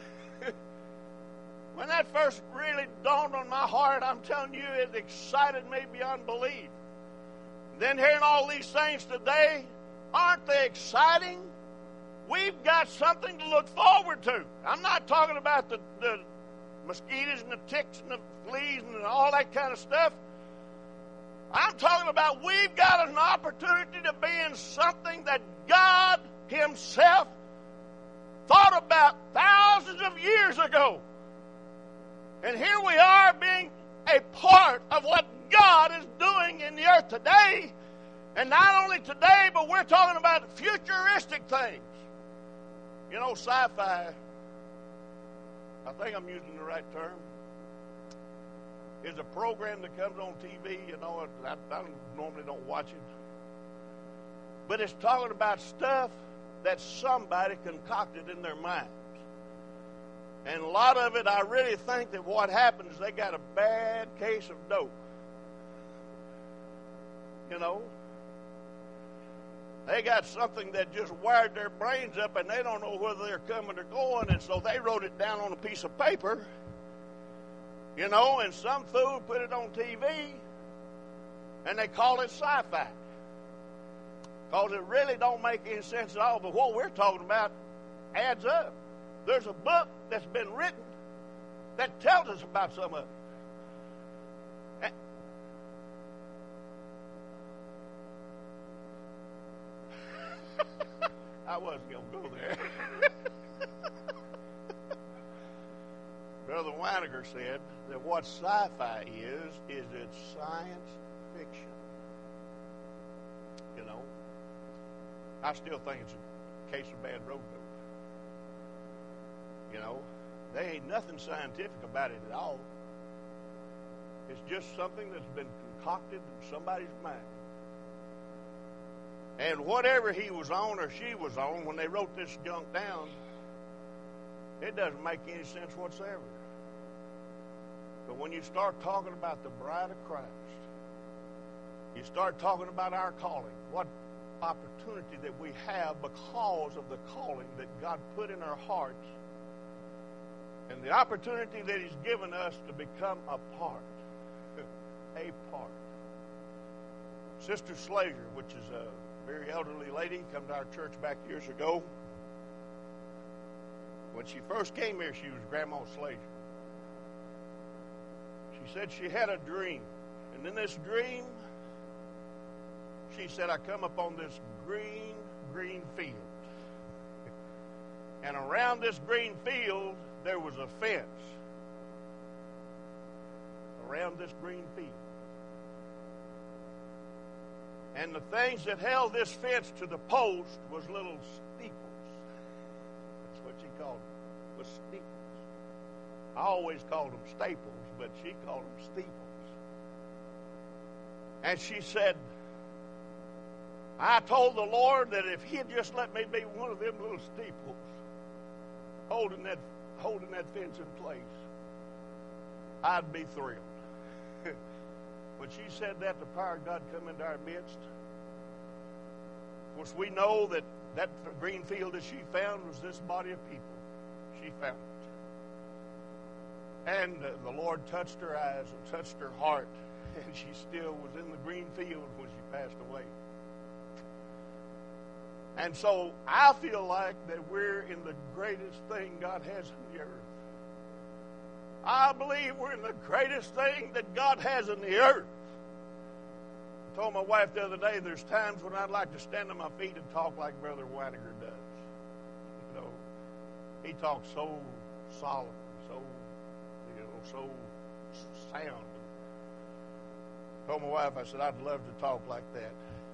When that first really dawned on my heart, I'm telling you, it excited me beyond belief. Then hearing all these things today, aren't they exciting? We've got something to look forward to. I'm not talking about the, the mosquitoes and the ticks and the fleas and all that kind of stuff. I'm talking about we've got an opportunity to be in something that God Himself thought about thousands of years ago. And here we are being a part of what God is doing in the earth today. And not only today, but we're talking about futuristic things. You know, sci-fi, I think I'm using the right term, is a program that comes on T V. You know, I, I normally don't watch it. But it's talking about stuff that somebody concocted in their minds. And a lot of it, I really think that what happens is they got a bad case of dope. You know? They got something that just wired their brains up and they don't know whether they're coming or going, and so they wrote it down on a piece of paper, you know, and some fool put it on T V, and they call it sci-fi. Because it really don't make any sense at all, but what we're talking about adds up. There's a book that's been written that tells us about some of it. I wasn't going to go there. Brother Weiniger said that what sci-fi is, is it's science fiction. You know, I still think it's a case of bad road dope. You know, there ain't nothing scientific about it at all. It's just something that's been concocted in somebody's mind. And whatever he was on or she was on when they wrote this junk down, it doesn't make any sense whatsoever. But when you start talking about the bride of Christ, you start talking about our calling, what opportunity that we have because of the calling that God put in our hearts, and the opportunity that He's given us to become a part, a part. Sister Slager, which is a very elderly lady, come to our church back years ago. When she first came here, she was Grandma Slager. She said she had a dream. And in this dream, she said, I come upon this green, green field. And around this green field, there was a fence. Around this green field. And the things that held this fence to the post was little steeples. That's what she called them, was steeples. I always called them staples, but she called them steeples. And she said, I told the Lord that if He'd just let me be one of them little steeples, holding that, holding that fence in place, I'd be thrilled. When she said that, the power of God come into our midst. Of course, we know that that green field that she found was this body of people. She found it. And uh, the Lord touched her eyes and touched her heart, and she still was in the green field when she passed away. And so I feel like that we're in the greatest thing God has in the earth. I believe we're in the greatest thing that God has in the earth. I told my wife the other day, there's times when I'd like to stand on my feet and talk like Brother Weiniger does. You know, he talks so solemn, so, you know, so sound. I told my wife, I said, I'd love to talk like that.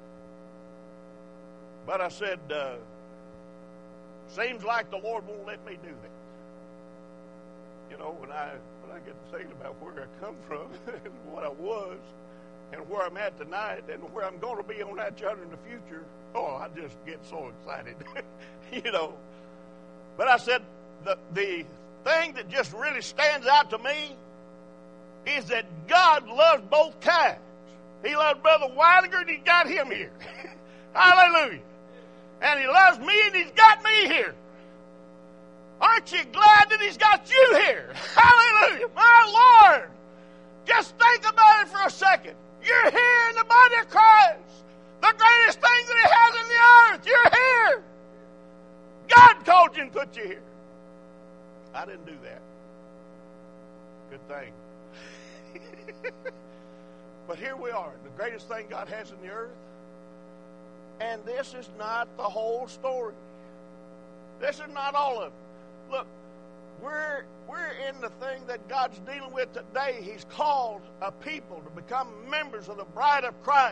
But I said, uh, seems like the Lord won't let me do that. You know, when I when I get to thinking about where I come from and what I was and where I'm at tonight and where I'm going to be on that journey in the future, oh, I just get so excited, you know. But I said, the, the thing that just really stands out to me is that God loves both kinds. He loves Brother Weiniger and He got him here. Hallelujah. And He loves me and He's got me here. Aren't you glad that He's got you here? Hallelujah. My Lord. Just think about it for a second. You're here in the body of Christ. The greatest thing that He has in the earth. You're here. God called you and put you here. I didn't do that. Good thing. But here we are, the greatest thing God has in the earth. And this is not the whole story. This is not all of it. Look, we're, we're in the thing that God's dealing with today. He's called a people to become members of the bride of Christ.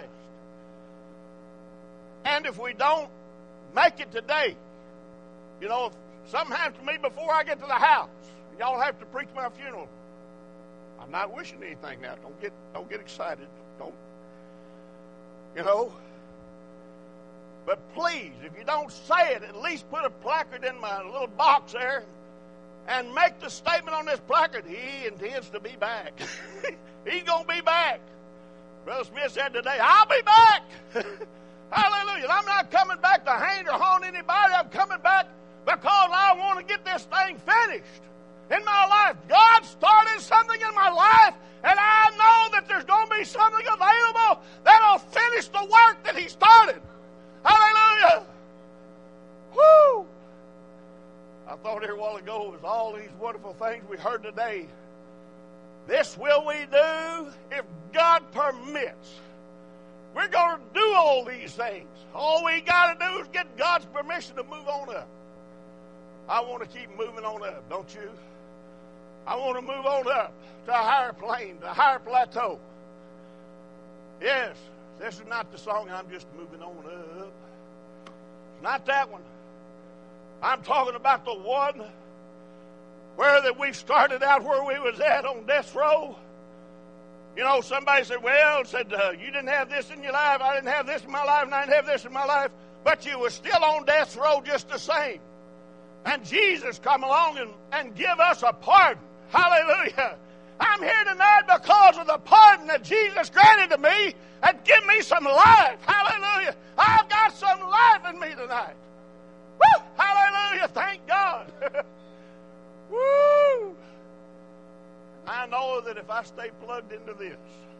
And if we don't make it today, you know, if something happens to me before I get to the house, y'all have to preach my funeral. I'm not wishing anything now. Don't get don't get excited. Don't, you know. But please, if you don't say it, at least put a placard in my little box there and make the statement on this placard, he intends to be back. He's going to be back. Brother Smith said today, I'll be back. Hallelujah. And I'm not coming back to hang or haunt anybody. I'm coming back because I want to get this thing finished in my life. God started something in my life, and I know that there's going to be something available that'll finish the work that He started. Hallelujah. Woo! I thought here a while ago was all these wonderful things we heard today. This will we do if God permits. We're going to do all these things. All we got to do is get God's permission to move on up. I want to keep moving on up, don't you? I want to move on up to a higher plane, to a higher plateau. Yes, this is not the song, I'm just moving on up. It's not that one. I'm talking about the one where that we started out where we was at on death row. You know, somebody said, well, said uh, you didn't have this in your life, I didn't have this in my life, and I didn't have this in my life, but you were still on death row just the same. And Jesus come along and, and give us a pardon. Hallelujah. I'm here tonight because of the pardon that Jesus granted to me and give me some life. Hallelujah. I've got some life in me tonight. Woo! Hallelujah. Thank God. Woo! I know that if I stay plugged into this,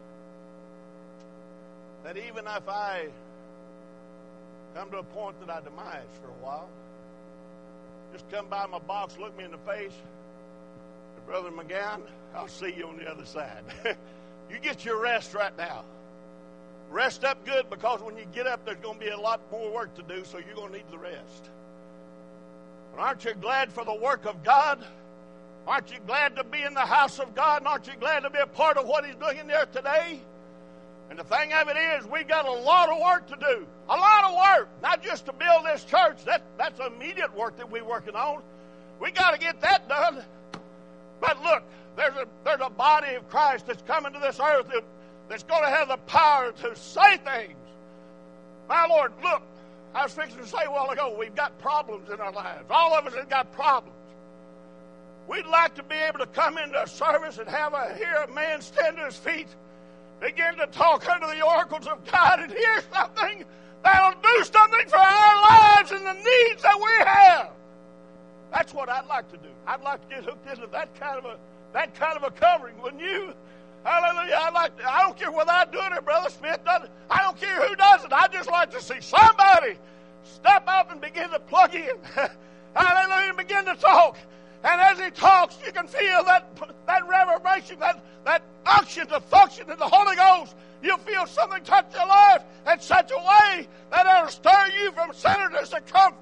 that even if I come to a point that I demise for a while, just come by my box, look me in the face, and Brother McGowan, I'll see you on the other side. You get your rest right now. Rest up good, because when you get up, there's going to be a lot more work to do, so you're going to need the rest. But aren't you glad for the work of God? Aren't you glad to be in the house of God? And aren't you glad to be a part of what He's doing in there today? And the thing of it is, we've got a lot of work to do. A lot of work. Not just to build this church. That, that's immediate work that we're working on. We got to get that done. But look, there's a, there's a body of Christ that's coming to this earth that, that's going to have the power to say things. My Lord, look, I was fixing to say a while ago, we've got problems in our lives. All of us have got problems. We'd like to be able to come into a service and have a hear a man stand to his feet, begin to talk under the oracles of God, and hear something that'll do something for our lives and the needs that we have. That's what I'd like to do. I'd like to get hooked into that kind of a that kind of a covering. Wouldn't you? Hallelujah. I'd like to, I don't care whether I do it or Brother Smith does it. I don't care who does it. I'd just like to see somebody step up and begin to plug in. Hallelujah. And begin to talk. And as he talks, you can feel that that reverberation, that, that unction to function in the Holy Ghost. You'll feel something touch your life in such a way that it'll stir you from center to circumference.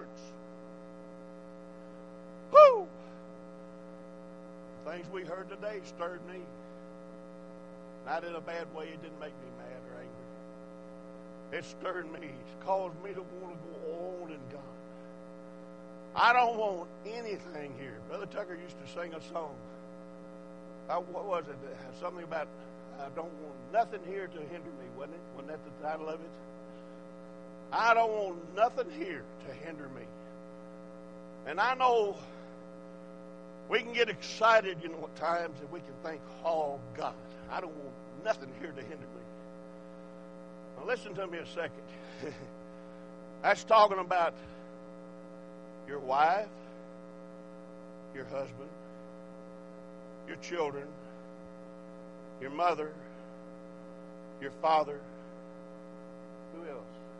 Whoo! The things we heard today stirred me. Not in a bad way. It didn't make me mad or angry. It stirred me. It caused me to want to go on in God. I don't want anything here. Brother Tucker used to sing a song. I, what was it? Something about, I don't want nothing here to hinder me, wasn't it? Wasn't that the title of it? I don't want nothing here to hinder me. And I know we can get excited, you know, at times, and we can think, oh, God, I don't want nothing here to hinder me. Now, listen to me a second. That's talking about your wife, your husband, your children, your mother, your father. Who else?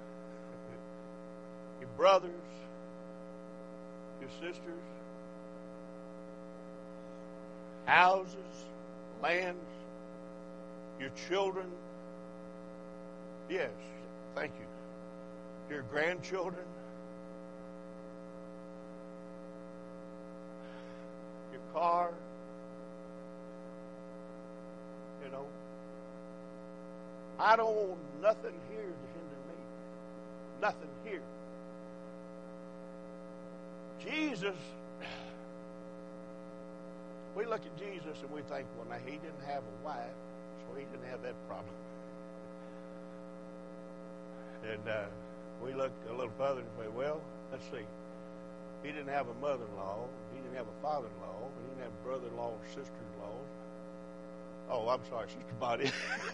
Your brothers, your sisters, houses, lands, your children. Yes, thank you. Your grandchildren. Your car. You know. I don't want nothing here to hinder me. Nothing here. Jesus, we look at Jesus and we think, well, now, he didn't have a wife, so he didn't have that problem. And uh, we look a little further and say, well, let's see. He didn't have a mother-in-law. He didn't have a father-in-law. He didn't have a brother-in-law or sister-in-law. Oh, I'm sorry, Sister Bonnie.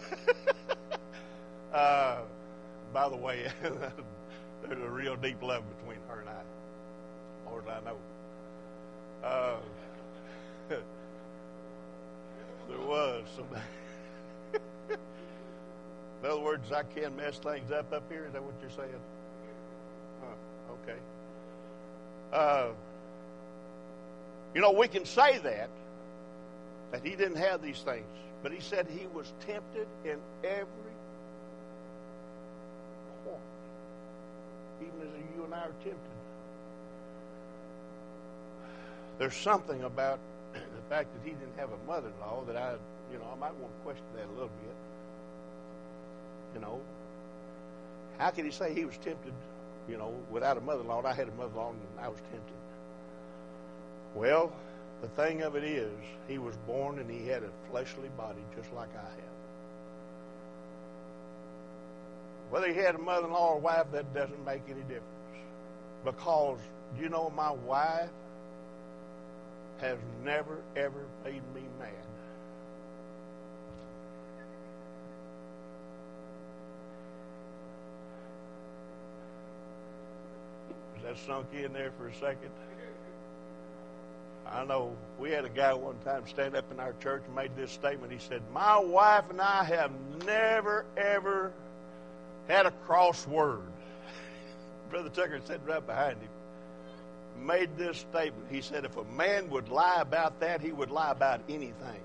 uh, by the way, there's a real deep love between her and I. As far as I know. Uh, there was some. In other words, I can mess things up up here. Is that what you're saying? Huh, okay. Uh, you know, we can say that, that he didn't have these things. But he said he was tempted in every point. Even as you and I are tempted. There's something about the fact that he didn't have a mother-in-law that I, you know, I might want to question that a little bit. You know, how can he say he was tempted, you know, without a mother-in-law? And I had a mother-in-law and I was tempted. Well, the thing of it is, he was born and he had a fleshly body just like I have. Whether he had a mother-in-law or wife, that doesn't make any difference. Because, you know, my wife has never, ever made me mad. Has that sunk in there for a second? I know we had a guy one time stand up in our church and made this statement. He said, my wife and I have never, ever had a crossword. Brother Tucker sitting right behind him made this statement. He said, if a man would lie about that, he would lie about anything.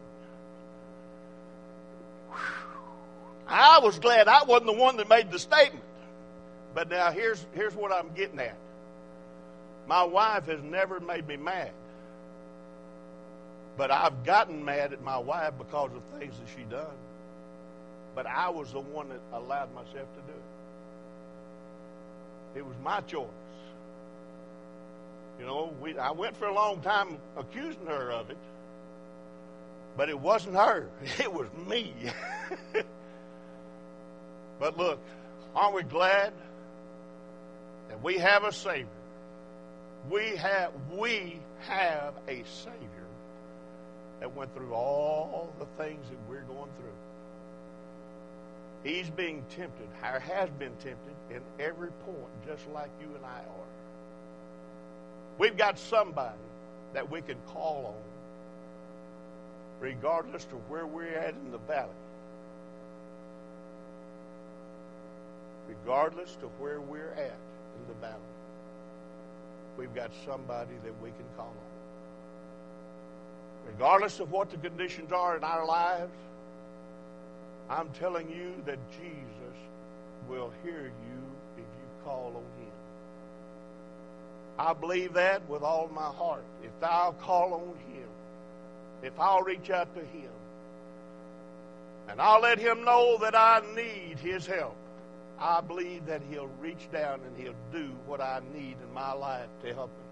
Whew. I was glad I wasn't the one that made the statement. But now here's, here's what I'm getting at. My wife has never made me mad. But I've gotten mad at my wife because of things that she done. But I was the one that allowed myself to do it. It was my choice. You know, we, I went for a long time accusing her of it. But it wasn't her. It was me. But look, aren't we glad that we have a Savior? We have, we have a Savior that went through all the things that we're going through. He's being tempted, or has been tempted, in every point, just like you and I are. We've got somebody that we can call on, regardless of where we're at in the valley. Regardless of where we're at in the valley. We've got somebody that we can call on. Regardless of what the conditions are in our lives, I'm telling you that Jesus will hear you if you call on Him. I believe that with all my heart. If I'll call on Him, if I'll reach out to Him, and I'll let Him know that I need His help, I believe that He'll reach down and He'll do what I need in my life to help me.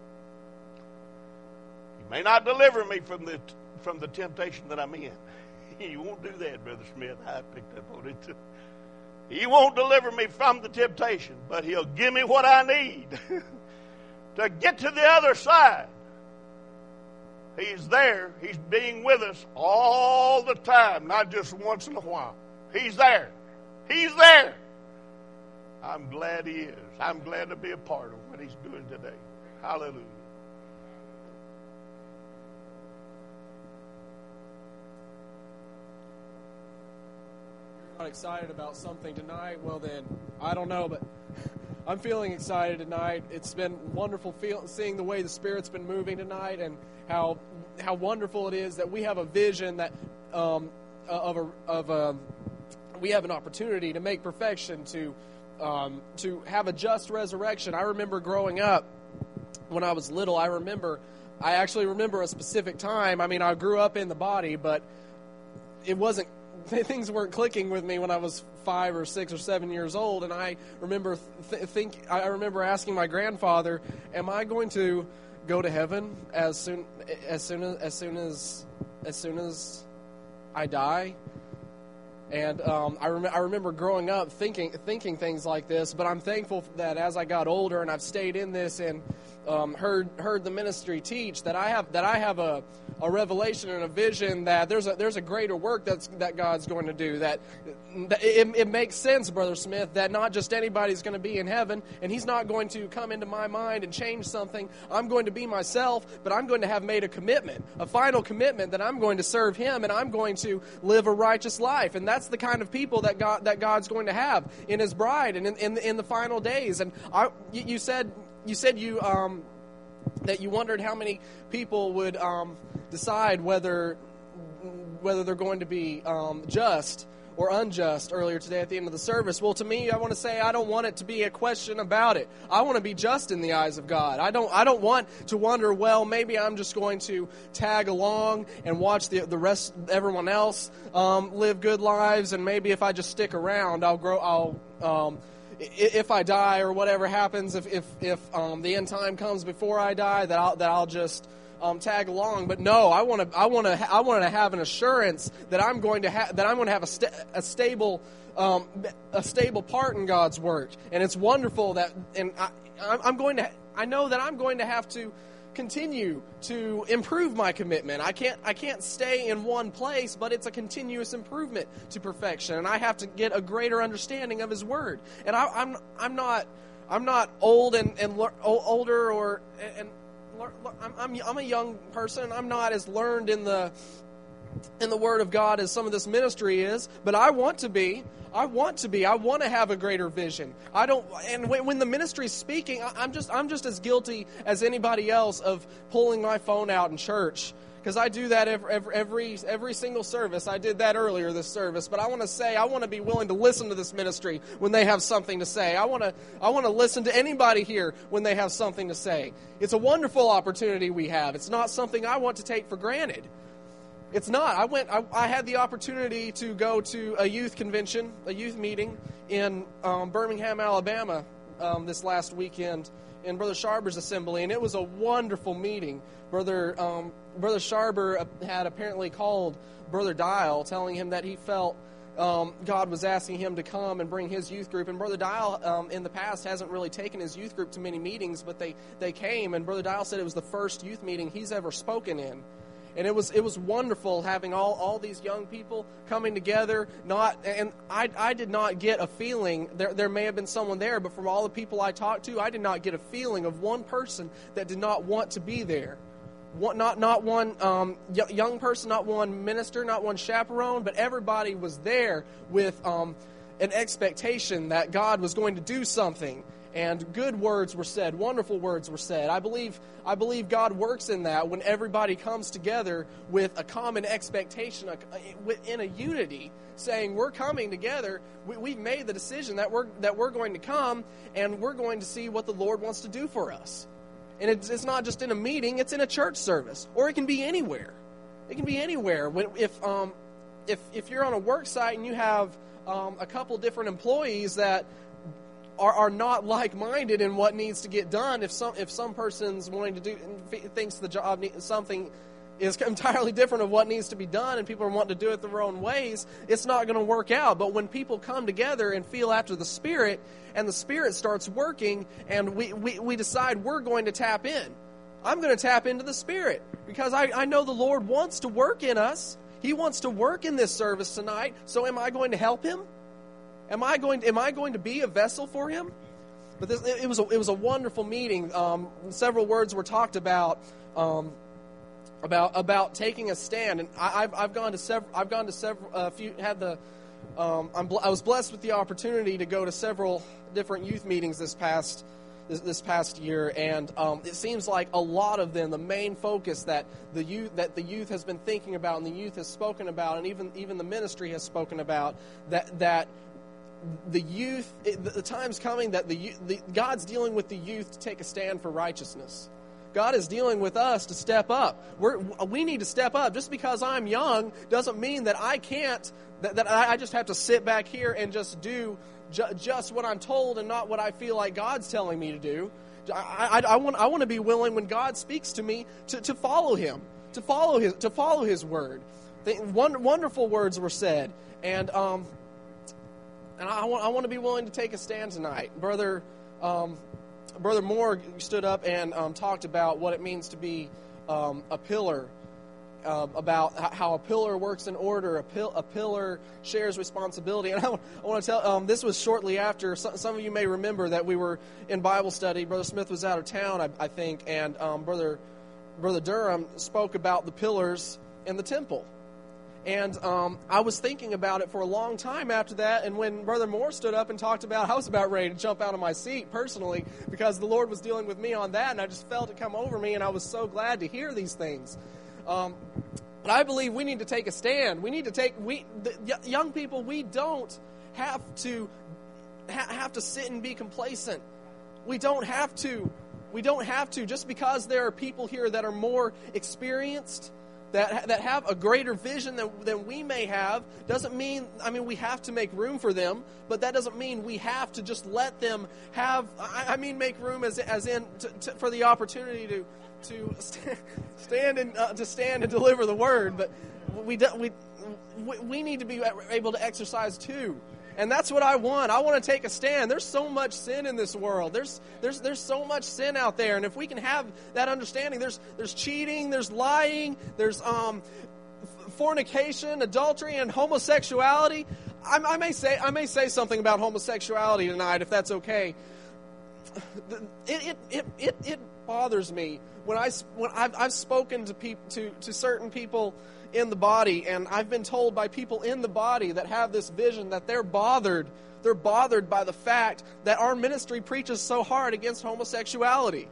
He may not deliver me from the from the temptation that I'm in. He won't do that, Brother Smith. I picked up on it too. He won't deliver me from the temptation, but He'll give me what I need to get to the other side. He's there. He's being with us all the time, not just once in a while. He's there. He's there. I'm glad He is. I'm glad to be a part of what He's doing today. Hallelujah. not excited about something tonight, well then, I don't know, but I'm feeling excited tonight. It's been wonderful feel, seeing the way the Spirit's been moving tonight, and how how wonderful it is that we have a vision that um, of a of a we have an opportunity to make perfection, to um, to have a just resurrection. I remember growing up when I was little. I remember I actually remember a specific time. I mean, I grew up in the body, but it wasn't. Things weren't clicking with me when I was five or six or seven years old, and I remember th- think I remember asking my grandfather, "Am I going to go to heaven as soon as soon as as soon as as soon as I die?" And um, I, rem- I remember growing up thinking thinking things like this. But I'm thankful that as I got older and I've stayed in this and um, heard heard the ministry teach, that I have that I have a, a revelation and a vision that there's a there's a greater work that's that God's going to do. That, that it, it makes sense, Brother Smith, that not just anybody's going to be in heaven, and He's not going to come into my mind and change something. I'm going to be myself, but I'm going to have made a commitment, a final commitment that I'm going to serve Him and I'm going to live a righteous life. And that's the kind of people that God that God's going to have in His bride and in in, in the final days. And I, you, you said you said you um, that you wondered how many people would um, decide whether whether they're going to be um, just or unjust earlier today at the end of the service. Well, to me, I want to say I don't want it to be a question about it. I want to be just in the eyes of God. I don't I don't want to wonder, well, maybe I'm just going to tag along and watch the the rest, everyone else um, live good lives, and maybe if I just stick around, I'll grow, I'll, um, if I die or whatever happens, if if, if um, the end time comes before I die, that I'll, that I'll just Um, tag along. But no, I want to. I want to. I want to have an assurance that I'm going to have that I'm going to have a, sta- a stable, um, a stable part in God's work. And it's wonderful that, and I, I'm going to. I know that I'm going to have to continue to improve my commitment. I can't. I can't stay in one place, but it's a continuous improvement to perfection. And I have to get a greater understanding of His Word. And I, I'm. I'm not. I'm not old and and le- older or and. I'm, I'm I'm a young person. I'm not as learned in the in the Word of God as some of this ministry is, but I want to be. I want to be. I want to have a greater vision. I don't. And when, when the ministry is speaking, I, I'm just I'm just as guilty as anybody else of pulling my phone out in church. Because I do that every, every every every single service. I did that earlier this service. But I want to say, I want to be willing to listen to this ministry when they have something to say. I want to I want to listen to anybody here when they have something to say. It's a wonderful opportunity we have. It's not something I want to take for granted. It's not. I went. I, I had the opportunity to go to a youth convention, a youth meeting in um, Birmingham, Alabama, um, this last weekend in Brother Sharber's assembly, and it was a wonderful meeting. Brother um, Brother Sharber had apparently called Brother Dial, telling him that he felt um, God was asking him to come and bring his youth group. And Brother Dial, um, in the past, hasn't really taken his youth group to many meetings, but they, they came, and Brother Dial said it was the first youth meeting he's ever spoken in. And it was it was wonderful having all, all these young people coming together. Not and I I did not get a feeling, there there may have been someone there, but from all the people I talked to, I did not get a feeling of one person that did not want to be there. One, not not one um, y- young person, not one minister, not one chaperone, but everybody was there with um, an expectation that God was going to do something. And good words were said, wonderful words were said. I believe I believe God works in that when everybody comes together with a common expectation, in a unity, saying we're coming together. We, we've made the decision that we're that we're going to come, and we're going to see what the Lord wants to do for us. And it's, it's not just in a meeting; it's in a church service, or it can be anywhere. It can be anywhere. When if um if if you're on a work site and you have um, a couple different employees that Are, are not like-minded in what needs to get done. If some if some person's wanting to do thinks the job something is entirely different of what needs to be done, and people are wanting to do it their own ways, it's not going to work out. But when people come together and feel after the Spirit, and the Spirit starts working, and we we, we decide we're going to tap in, I'm going to tap into the Spirit because I, I know the Lord wants to work in us. He wants to work in this service tonight. So am I going to help Him? Am I going? Am I going to be a vessel for Him? But this, it was a, it was a wonderful meeting. Um, several words were talked about um, about about taking a stand, and I, I've I've gone to several. I've gone to several. Uh, few, had the um, I'm bl- I was blessed with the opportunity to go to several different youth meetings this past this, this past year, and um, it seems like a lot of them, the main focus that the youth that the youth has been thinking about, and the youth has spoken about, and even even the ministry has spoken about, that that the youth, the, the time's coming that the, the God's dealing with the youth to take a stand for righteousness. God is dealing with us to step up. We're, we need to step up. Just because I'm young doesn't mean that I can't, that, that I just have to sit back here and just do ju- just what I'm told and not what I feel like God's telling me to do. I, I, I want I want to be willing when God speaks to me to, to follow Him, to follow His to follow His word. The, one, wonderful words were said, and um, and I want I want to be willing to take a stand tonight, brother. Um, Brother Moore stood up and um, talked about what it means to be um, a pillar, uh, about how a pillar works in order, a, pil- a pillar shares responsibility. And I, w- I want to tell, um, this was shortly after, some, some of you may remember that we were in Bible study. Brother Smith was out of town, I, I think, and um, Brother, Brother Durham spoke about the pillars in the temple. And um, I was thinking about it for a long time after that, and when Brother Moore stood up and talked about it, I was about ready to jump out of my seat personally, because the Lord was dealing with me on that, and I just felt it come over me, and I was so glad to hear these things. Um, but I believe we need to take a stand. We need to take, we the young people, we don't have to ha- have to sit and be complacent. We don't have to. We don't have to. Just because there are people here that are more experienced, that that have a greater vision than, than we may have, doesn't mean, I mean, we have to make room for them, but that doesn't mean we have to just let them have, I, I mean, make room as as in to, to, for the opportunity to to stand and uh, to stand and deliver the word, but we do, we we need to be able to exercise too. And that's what I want. I want to take a stand. There's so much sin in this world. There's there's there's so much sin out there. And if we can have that understanding, there's there's cheating, there's lying, there's um fornication, adultery, and homosexuality. I, I may say I may say something about homosexuality tonight, if that's okay. It it it it, it bothers me when I when I've I've spoken to people to to certain people in the body, and I've been told by people in the body that have this vision that they're bothered. They're bothered by the fact that our ministry preaches so hard against homosexuality.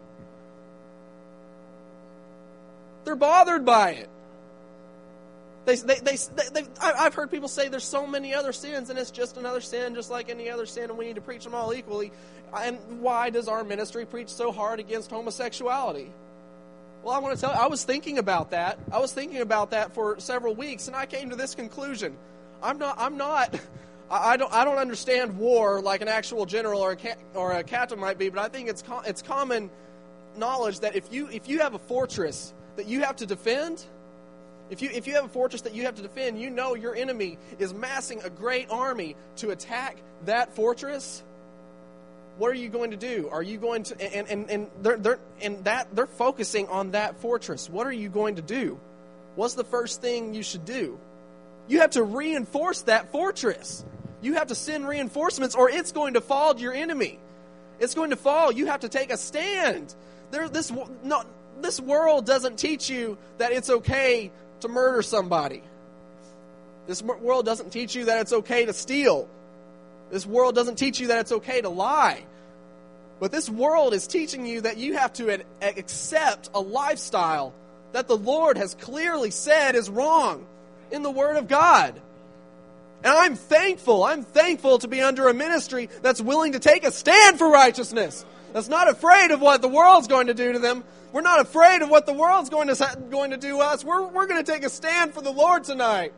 They're bothered by it. They, they, they, they, they, I've heard people say there's so many other sins, and it's just another sin, just like any other sin, and we need to preach them all equally. And why does our ministry preach so hard against homosexuality? Well, I want to tell you, I was thinking about that. I was thinking about that for several weeks, and I came to this conclusion. I'm not, I'm not, I don't, I don't understand war like an actual general or a, ca- or a captain might be, but I think it's, com- it's common knowledge that if you, if you have a fortress that you have to defend, if you, if you have a fortress that you have to defend, you know your enemy is massing a great army to attack that fortress. What are you going to do? Are you going to, and and and they're they're and that they're focusing on that fortress. What are you going to do? What's the first thing you should do? You have to reinforce that fortress. You have to send reinforcements, or it's going to fall to your enemy. It's going to fall. You have to take a stand. There, this not this world doesn't teach you that it's okay to murder somebody. This world doesn't teach you that it's okay to steal. This world doesn't teach you that it's okay to lie. But this world is teaching you that you have to accept a lifestyle that the Lord has clearly said is wrong in the Word of God. And I'm thankful. I'm thankful to be under a ministry that's willing to take a stand for righteousness. That's not afraid of what the world's going to do to them. We're not afraid of what the world's going to going to do to us. We're, we're going to take a stand for the Lord tonight.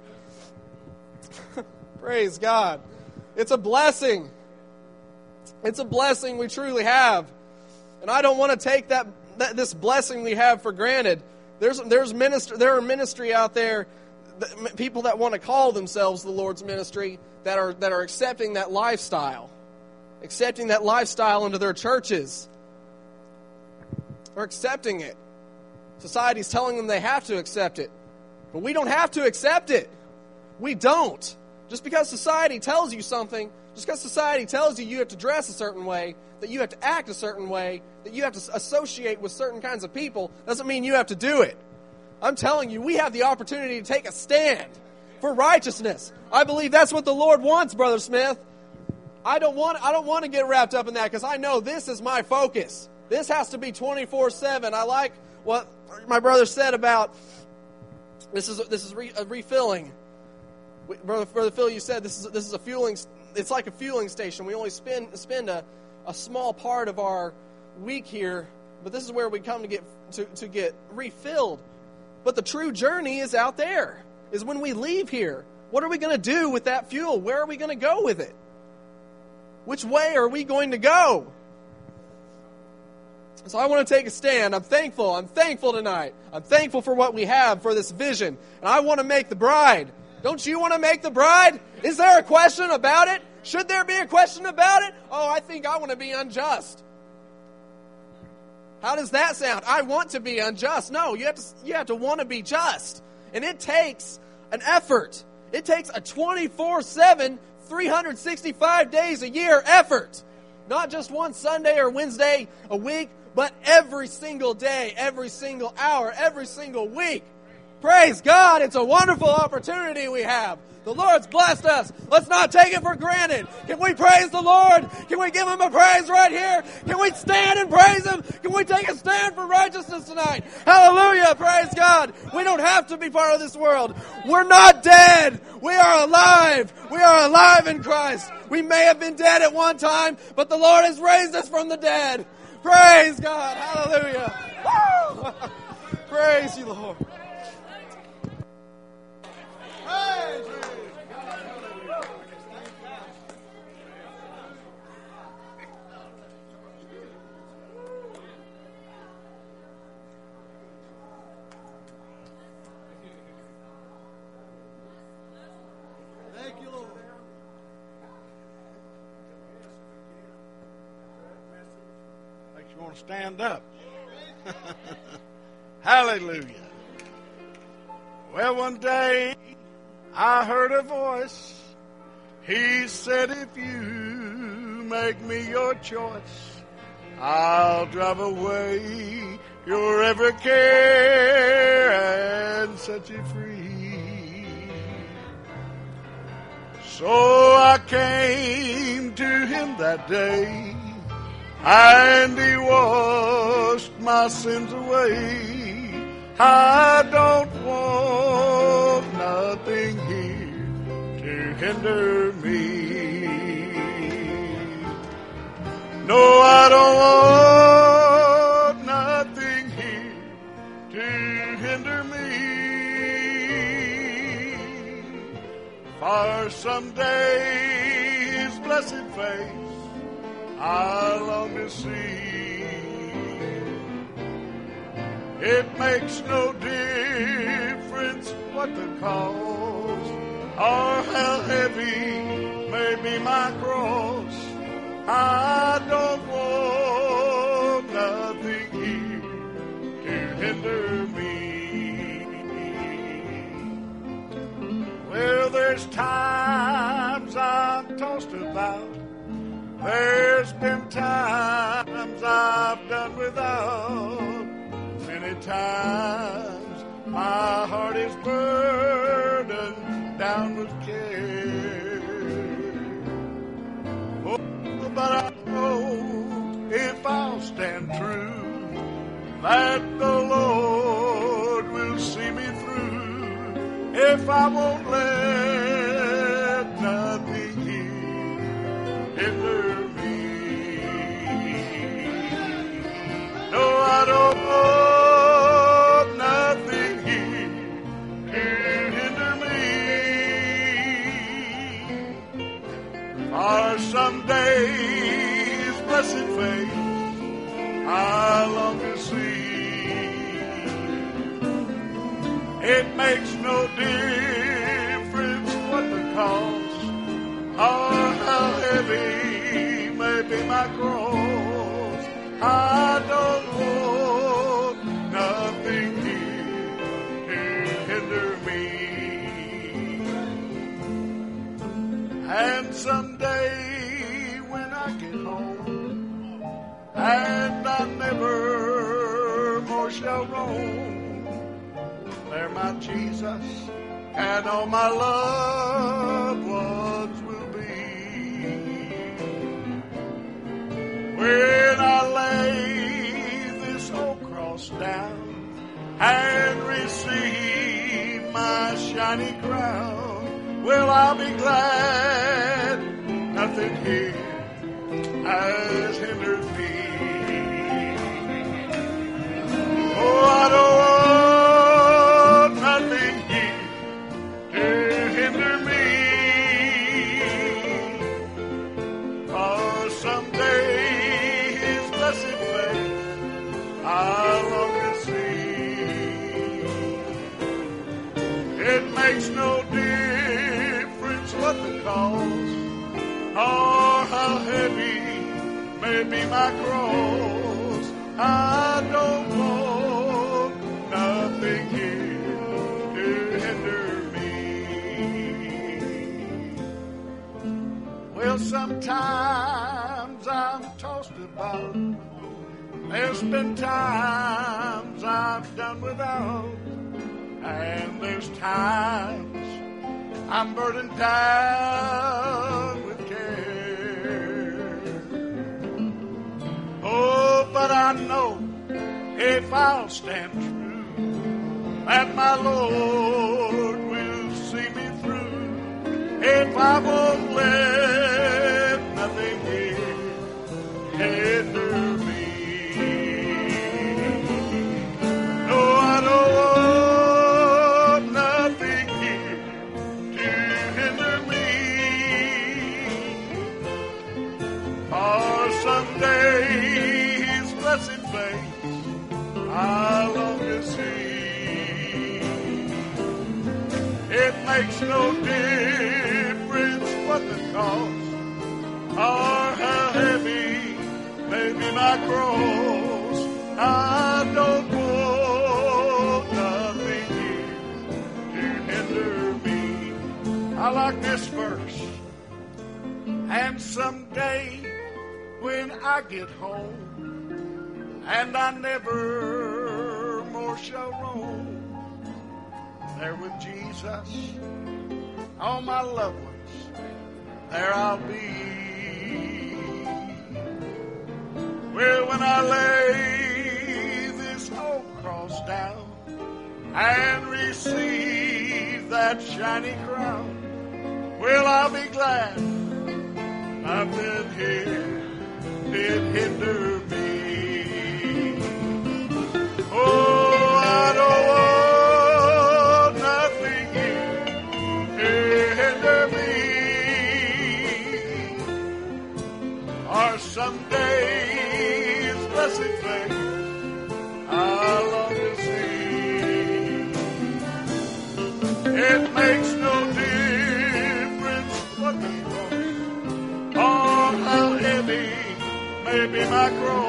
Praise God. It's a blessing. It's a blessing we truly have. And I don't want to take that, that this blessing we have for granted. There's there's ministry there are ministry out there, that, people that want to call themselves the Lord's ministry, that are that are accepting that lifestyle. Accepting that lifestyle into their churches. They're accepting it. Society's telling them they have to accept it. But we don't have to accept it. We don't. Just because society tells you something, just because society tells you you have to dress a certain way, that you have to act a certain way, that you have to associate with certain kinds of people, doesn't mean you have to do it. I'm telling you, we have the opportunity to take a stand for righteousness. I believe that's what the Lord wants, Brother Smith. I don't want I don't want to get wrapped up in that because I know this is my focus. This has to be twenty-four seven. I like what my brother said about this is this is re, a refilling. Brother, Brother Phil, you said this is this is a fueling. It's like a fueling station. We only spend spend a, a small part of our week here, but this is where we come to get to, to get refilled. But the true journey is out there. Is when we leave here. What are we going to do with that fuel? Where are we going to go with it? Which way are we going to go? So I want to take a stand. I'm thankful. I'm thankful tonight. I'm thankful for what we have, for this vision. And I want to make the bride. Don't you want to make the bride? Is there a question about it? Should there be a question about it? Oh, I think I want to be unjust. How does that sound? I want to be unjust. No, you have to, you have to want to be just. And it takes an effort. It takes a twenty-four seven, three hundred sixty-five days a year effort. Not just one Sunday or Wednesday a week, but every single day, every single hour, every single week. Praise God, it's a wonderful opportunity we have. The Lord's blessed us. Let's not take it for granted. Can we praise the Lord? Can we give Him a praise right here? Can we stand and praise Him? Can we take a stand for righteousness tonight? Hallelujah, praise God. We don't have to be part of this world. We're not dead. We are alive. We are alive in Christ. We may have been dead at one time, but the Lord has raised us from the dead. Praise God. Hallelujah. Woo! Praise you, Lord. Praise you. Thank you, Lord. Makes you want to stand up. Hallelujah. Well, one day I heard a voice. He said, if you make me your choice, I'll drive away your every care and set you free. So I came to Him that day, and He washed my sins away. I don't want nothing here to hinder me. No, I don't want nothing here to hinder me. For someday His blessed face I long to see. It makes no difference what the cause or how heavy may be my cross. I don't want nothing here to hinder me. Well, there's times I'm tossed about. There's been times I've done without. Many times my heart is burdened down with care. Oh, but I know if I'll stand true, that the Lord will see me through. If I won't let nothing here hinder me. No, I don't want or someday His blessed face I long to see. It makes no difference what the cost or how heavy may be my cross. I don't want nothing here to hinder me. And someday when I get home, and I never more shall roam, there my Jesus and all my loved ones will be. When I lay this old cross down and receive my shiny crown, well, I'll be glad nothing here has hindered me. Oh, I don't want nothing here to hinder me. For someday His blessed face I long to see. It makes no difference what the cost or how heavy may be my cross. I don't want nothing here to hinder me. Well, sometimes I'm tossed about. There's been times I've done without, and there's times I'm burdened down with care. Oh, but I know if I'll stand true, that my Lord will see me through. If I won't let nothing here hinder me. No, I don't want nothing here to hinder me. For someday His blessed face I long to see. It makes no difference what the cost or how heavy may be my cross. I don't want nothing here to hinder me. I like this verse. And someday when I get home and I never more shall roam, there with Jesus, all my loved ones, there I'll be. Well, when I lay this old cross down and receive that shiny crown, well, I'll be glad nothing here did hinder me. Oh, I don't want nothing here to hinder me. Or someday His blessed face I long to see. It makes no difference what the cross or how heavy may be my cross.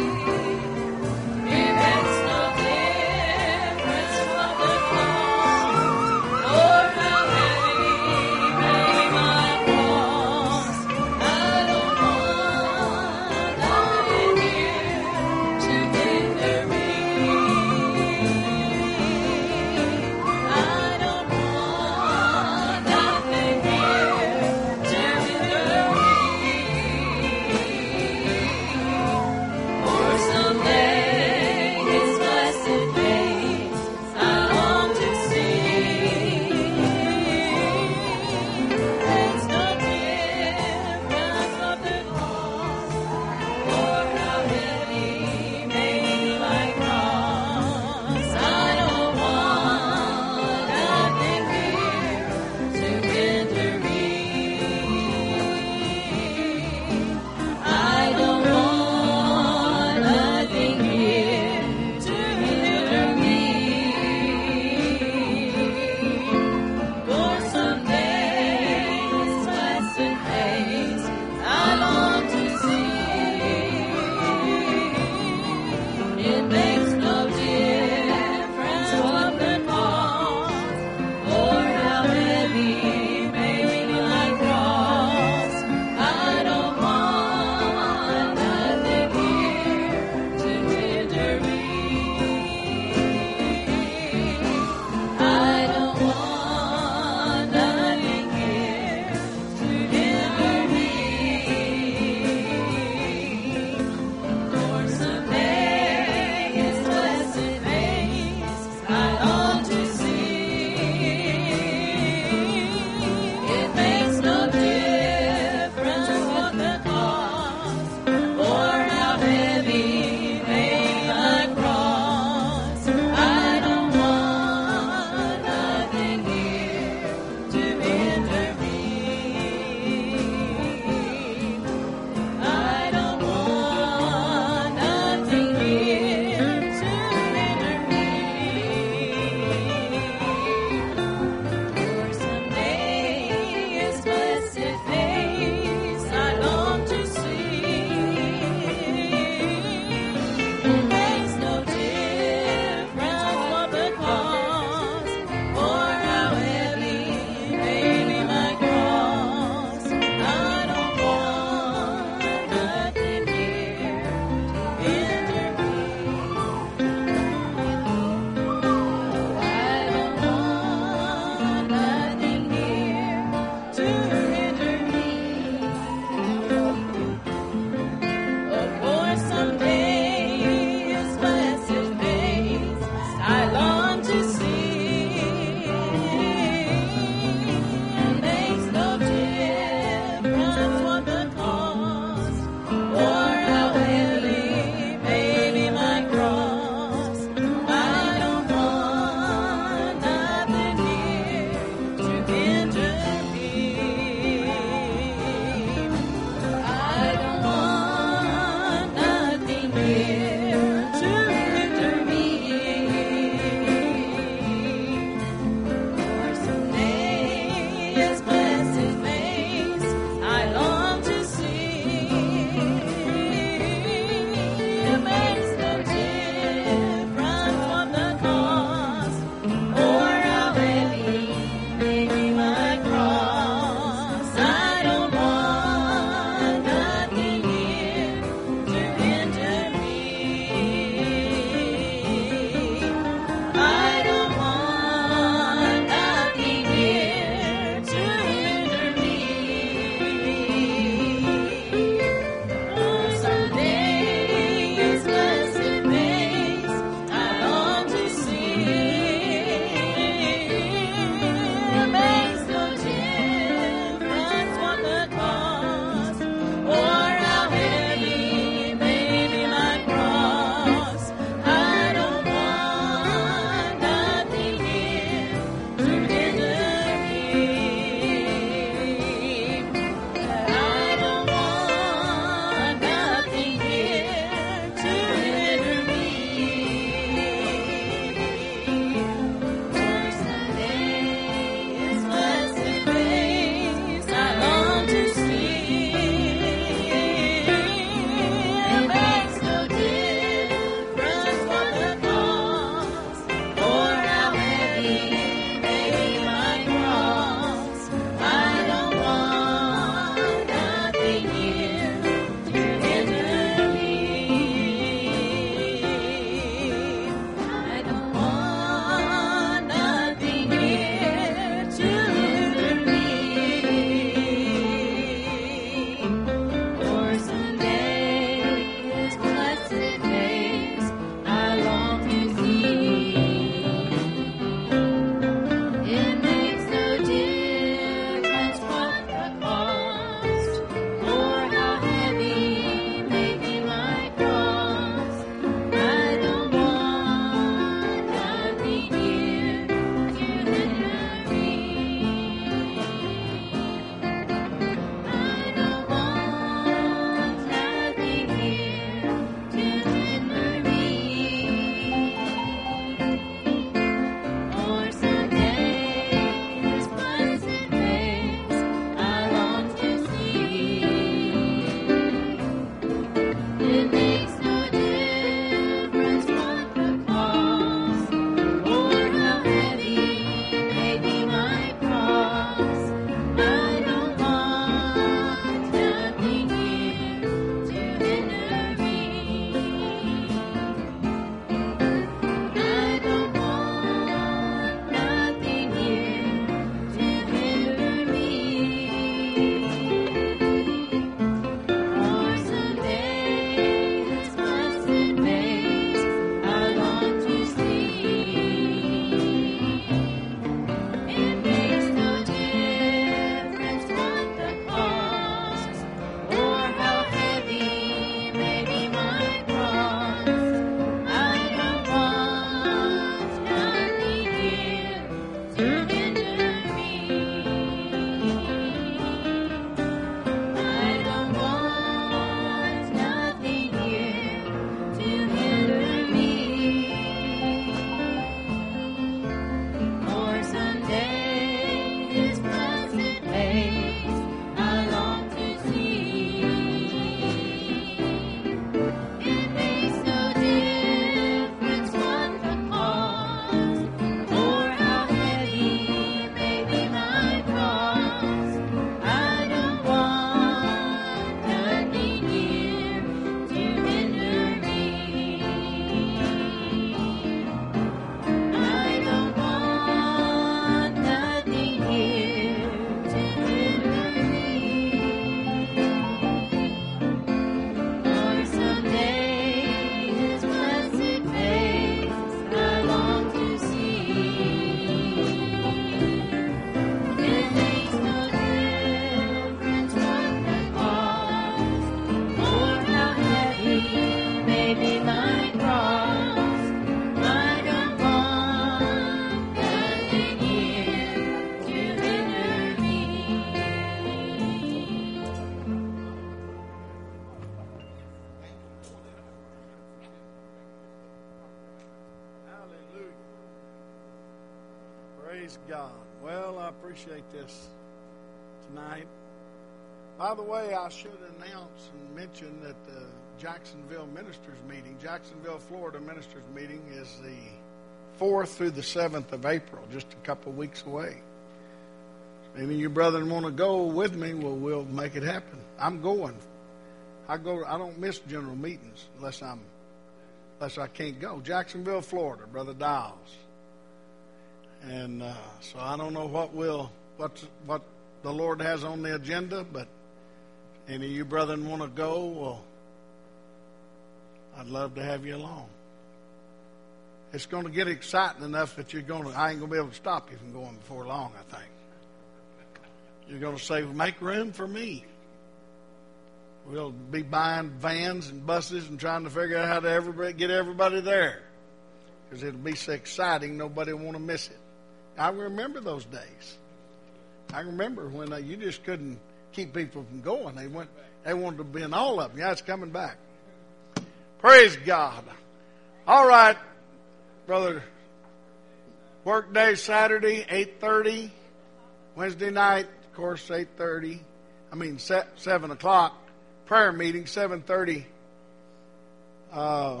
Praise God. Well, I appreciate this tonight. By the way, I should announce and mention that the Jacksonville Ministers Meeting, Jacksonville, Florida Ministers Meeting is the fourth through the seventh of April, just a couple of weeks away. If any of you brethren want to go with me, well, we'll make it happen. I'm going. I go. I don't miss general meetings unless I'm, unless I can't go. Jacksonville, Florida, Brother Dials. And uh, so I don't know what will what what the Lord has on the agenda, but any of you brethren want to go, well, I'd love to have you along. It's going to get exciting enough that you're going to, I ain't going to be able to stop you from going before long, I think. You're going to say, make room for me. We'll be buying vans and buses and trying to figure out how to everybody, get everybody there. Because it'll be so exciting, nobody will want to miss it. I remember those days. I remember when uh, you just couldn't keep people from going. They went. They wanted to be in all of them. Yeah, it's coming back. Praise God. All right, brother. Work day Saturday, eight thirty. Wednesday night, of course, eight thirty. I mean, seven o'clock. Prayer meeting, seven thirty. Uh,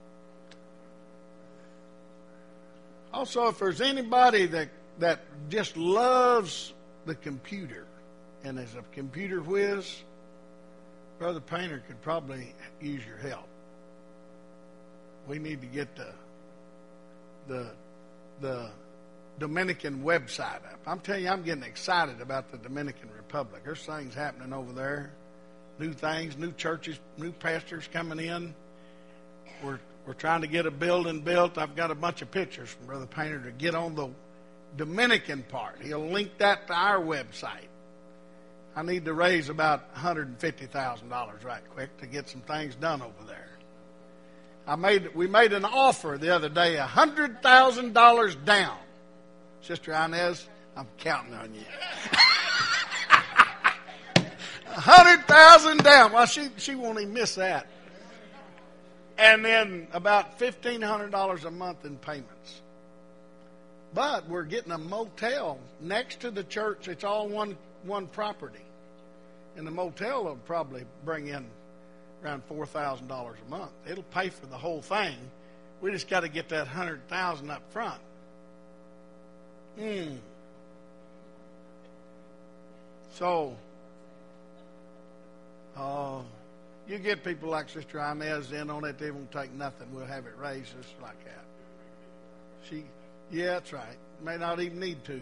also, if there's anybody that, that just loves the computer and is a computer whiz, Brother Painter could probably use your help. We need to get the the the Dominican website up. I'm telling you, I'm getting excited about the Dominican Republic. There's things happening over there. New things, new churches, new pastors coming in. We're we're trying to get a building built. I've got a bunch of pictures from Brother Painter to get on the Dominican part. He'll link that to our website. I need to raise about one hundred fifty thousand dollars right quick to get some things done over there. I made we made an offer the other day, one hundred thousand dollars down. Sister Inez, I'm counting on you. one hundred thousand dollars down. Well, she, she won't even miss that. And then about fifteen hundred dollars a month in payments. But we're getting a motel next to the church. It's all one one property. And the motel will probably bring in around four thousand dollars a month. It'll pay for the whole thing. We just got to get that one hundred thousand dollars up front. Hmm. So, uh, you get people like Sister Inez in on it, they won't take nothing. We'll have it raised just like that. She, yeah, that's right. May not even need to.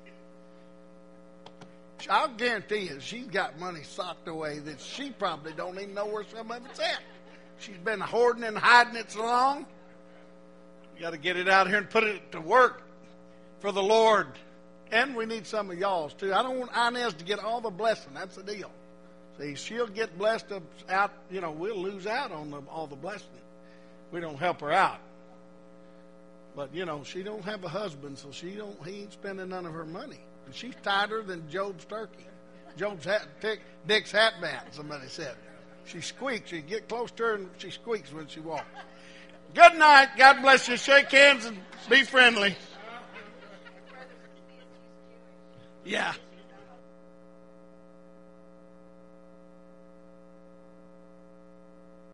I'll guarantee you, she's got money socked away that she probably don't even know where some of it's at. She's been hoarding and hiding it so long. You got to get it out here and put it to work for the Lord. And we need some of y'all's too. I don't want Inez to get all the blessing. That's the deal. See, she'll get blessed out. You know, we'll lose out on the, all the blessing. We don't help her out. But you know, she don't have a husband, so she don't. He ain't spending none of her money. And she's tighter than Job's turkey. Job's hat, tick, Dick's hat band. Somebody said. She squeaks. You get close to her, and she squeaks when she walks. Good night. God bless you. Shake hands and be friendly. Yeah.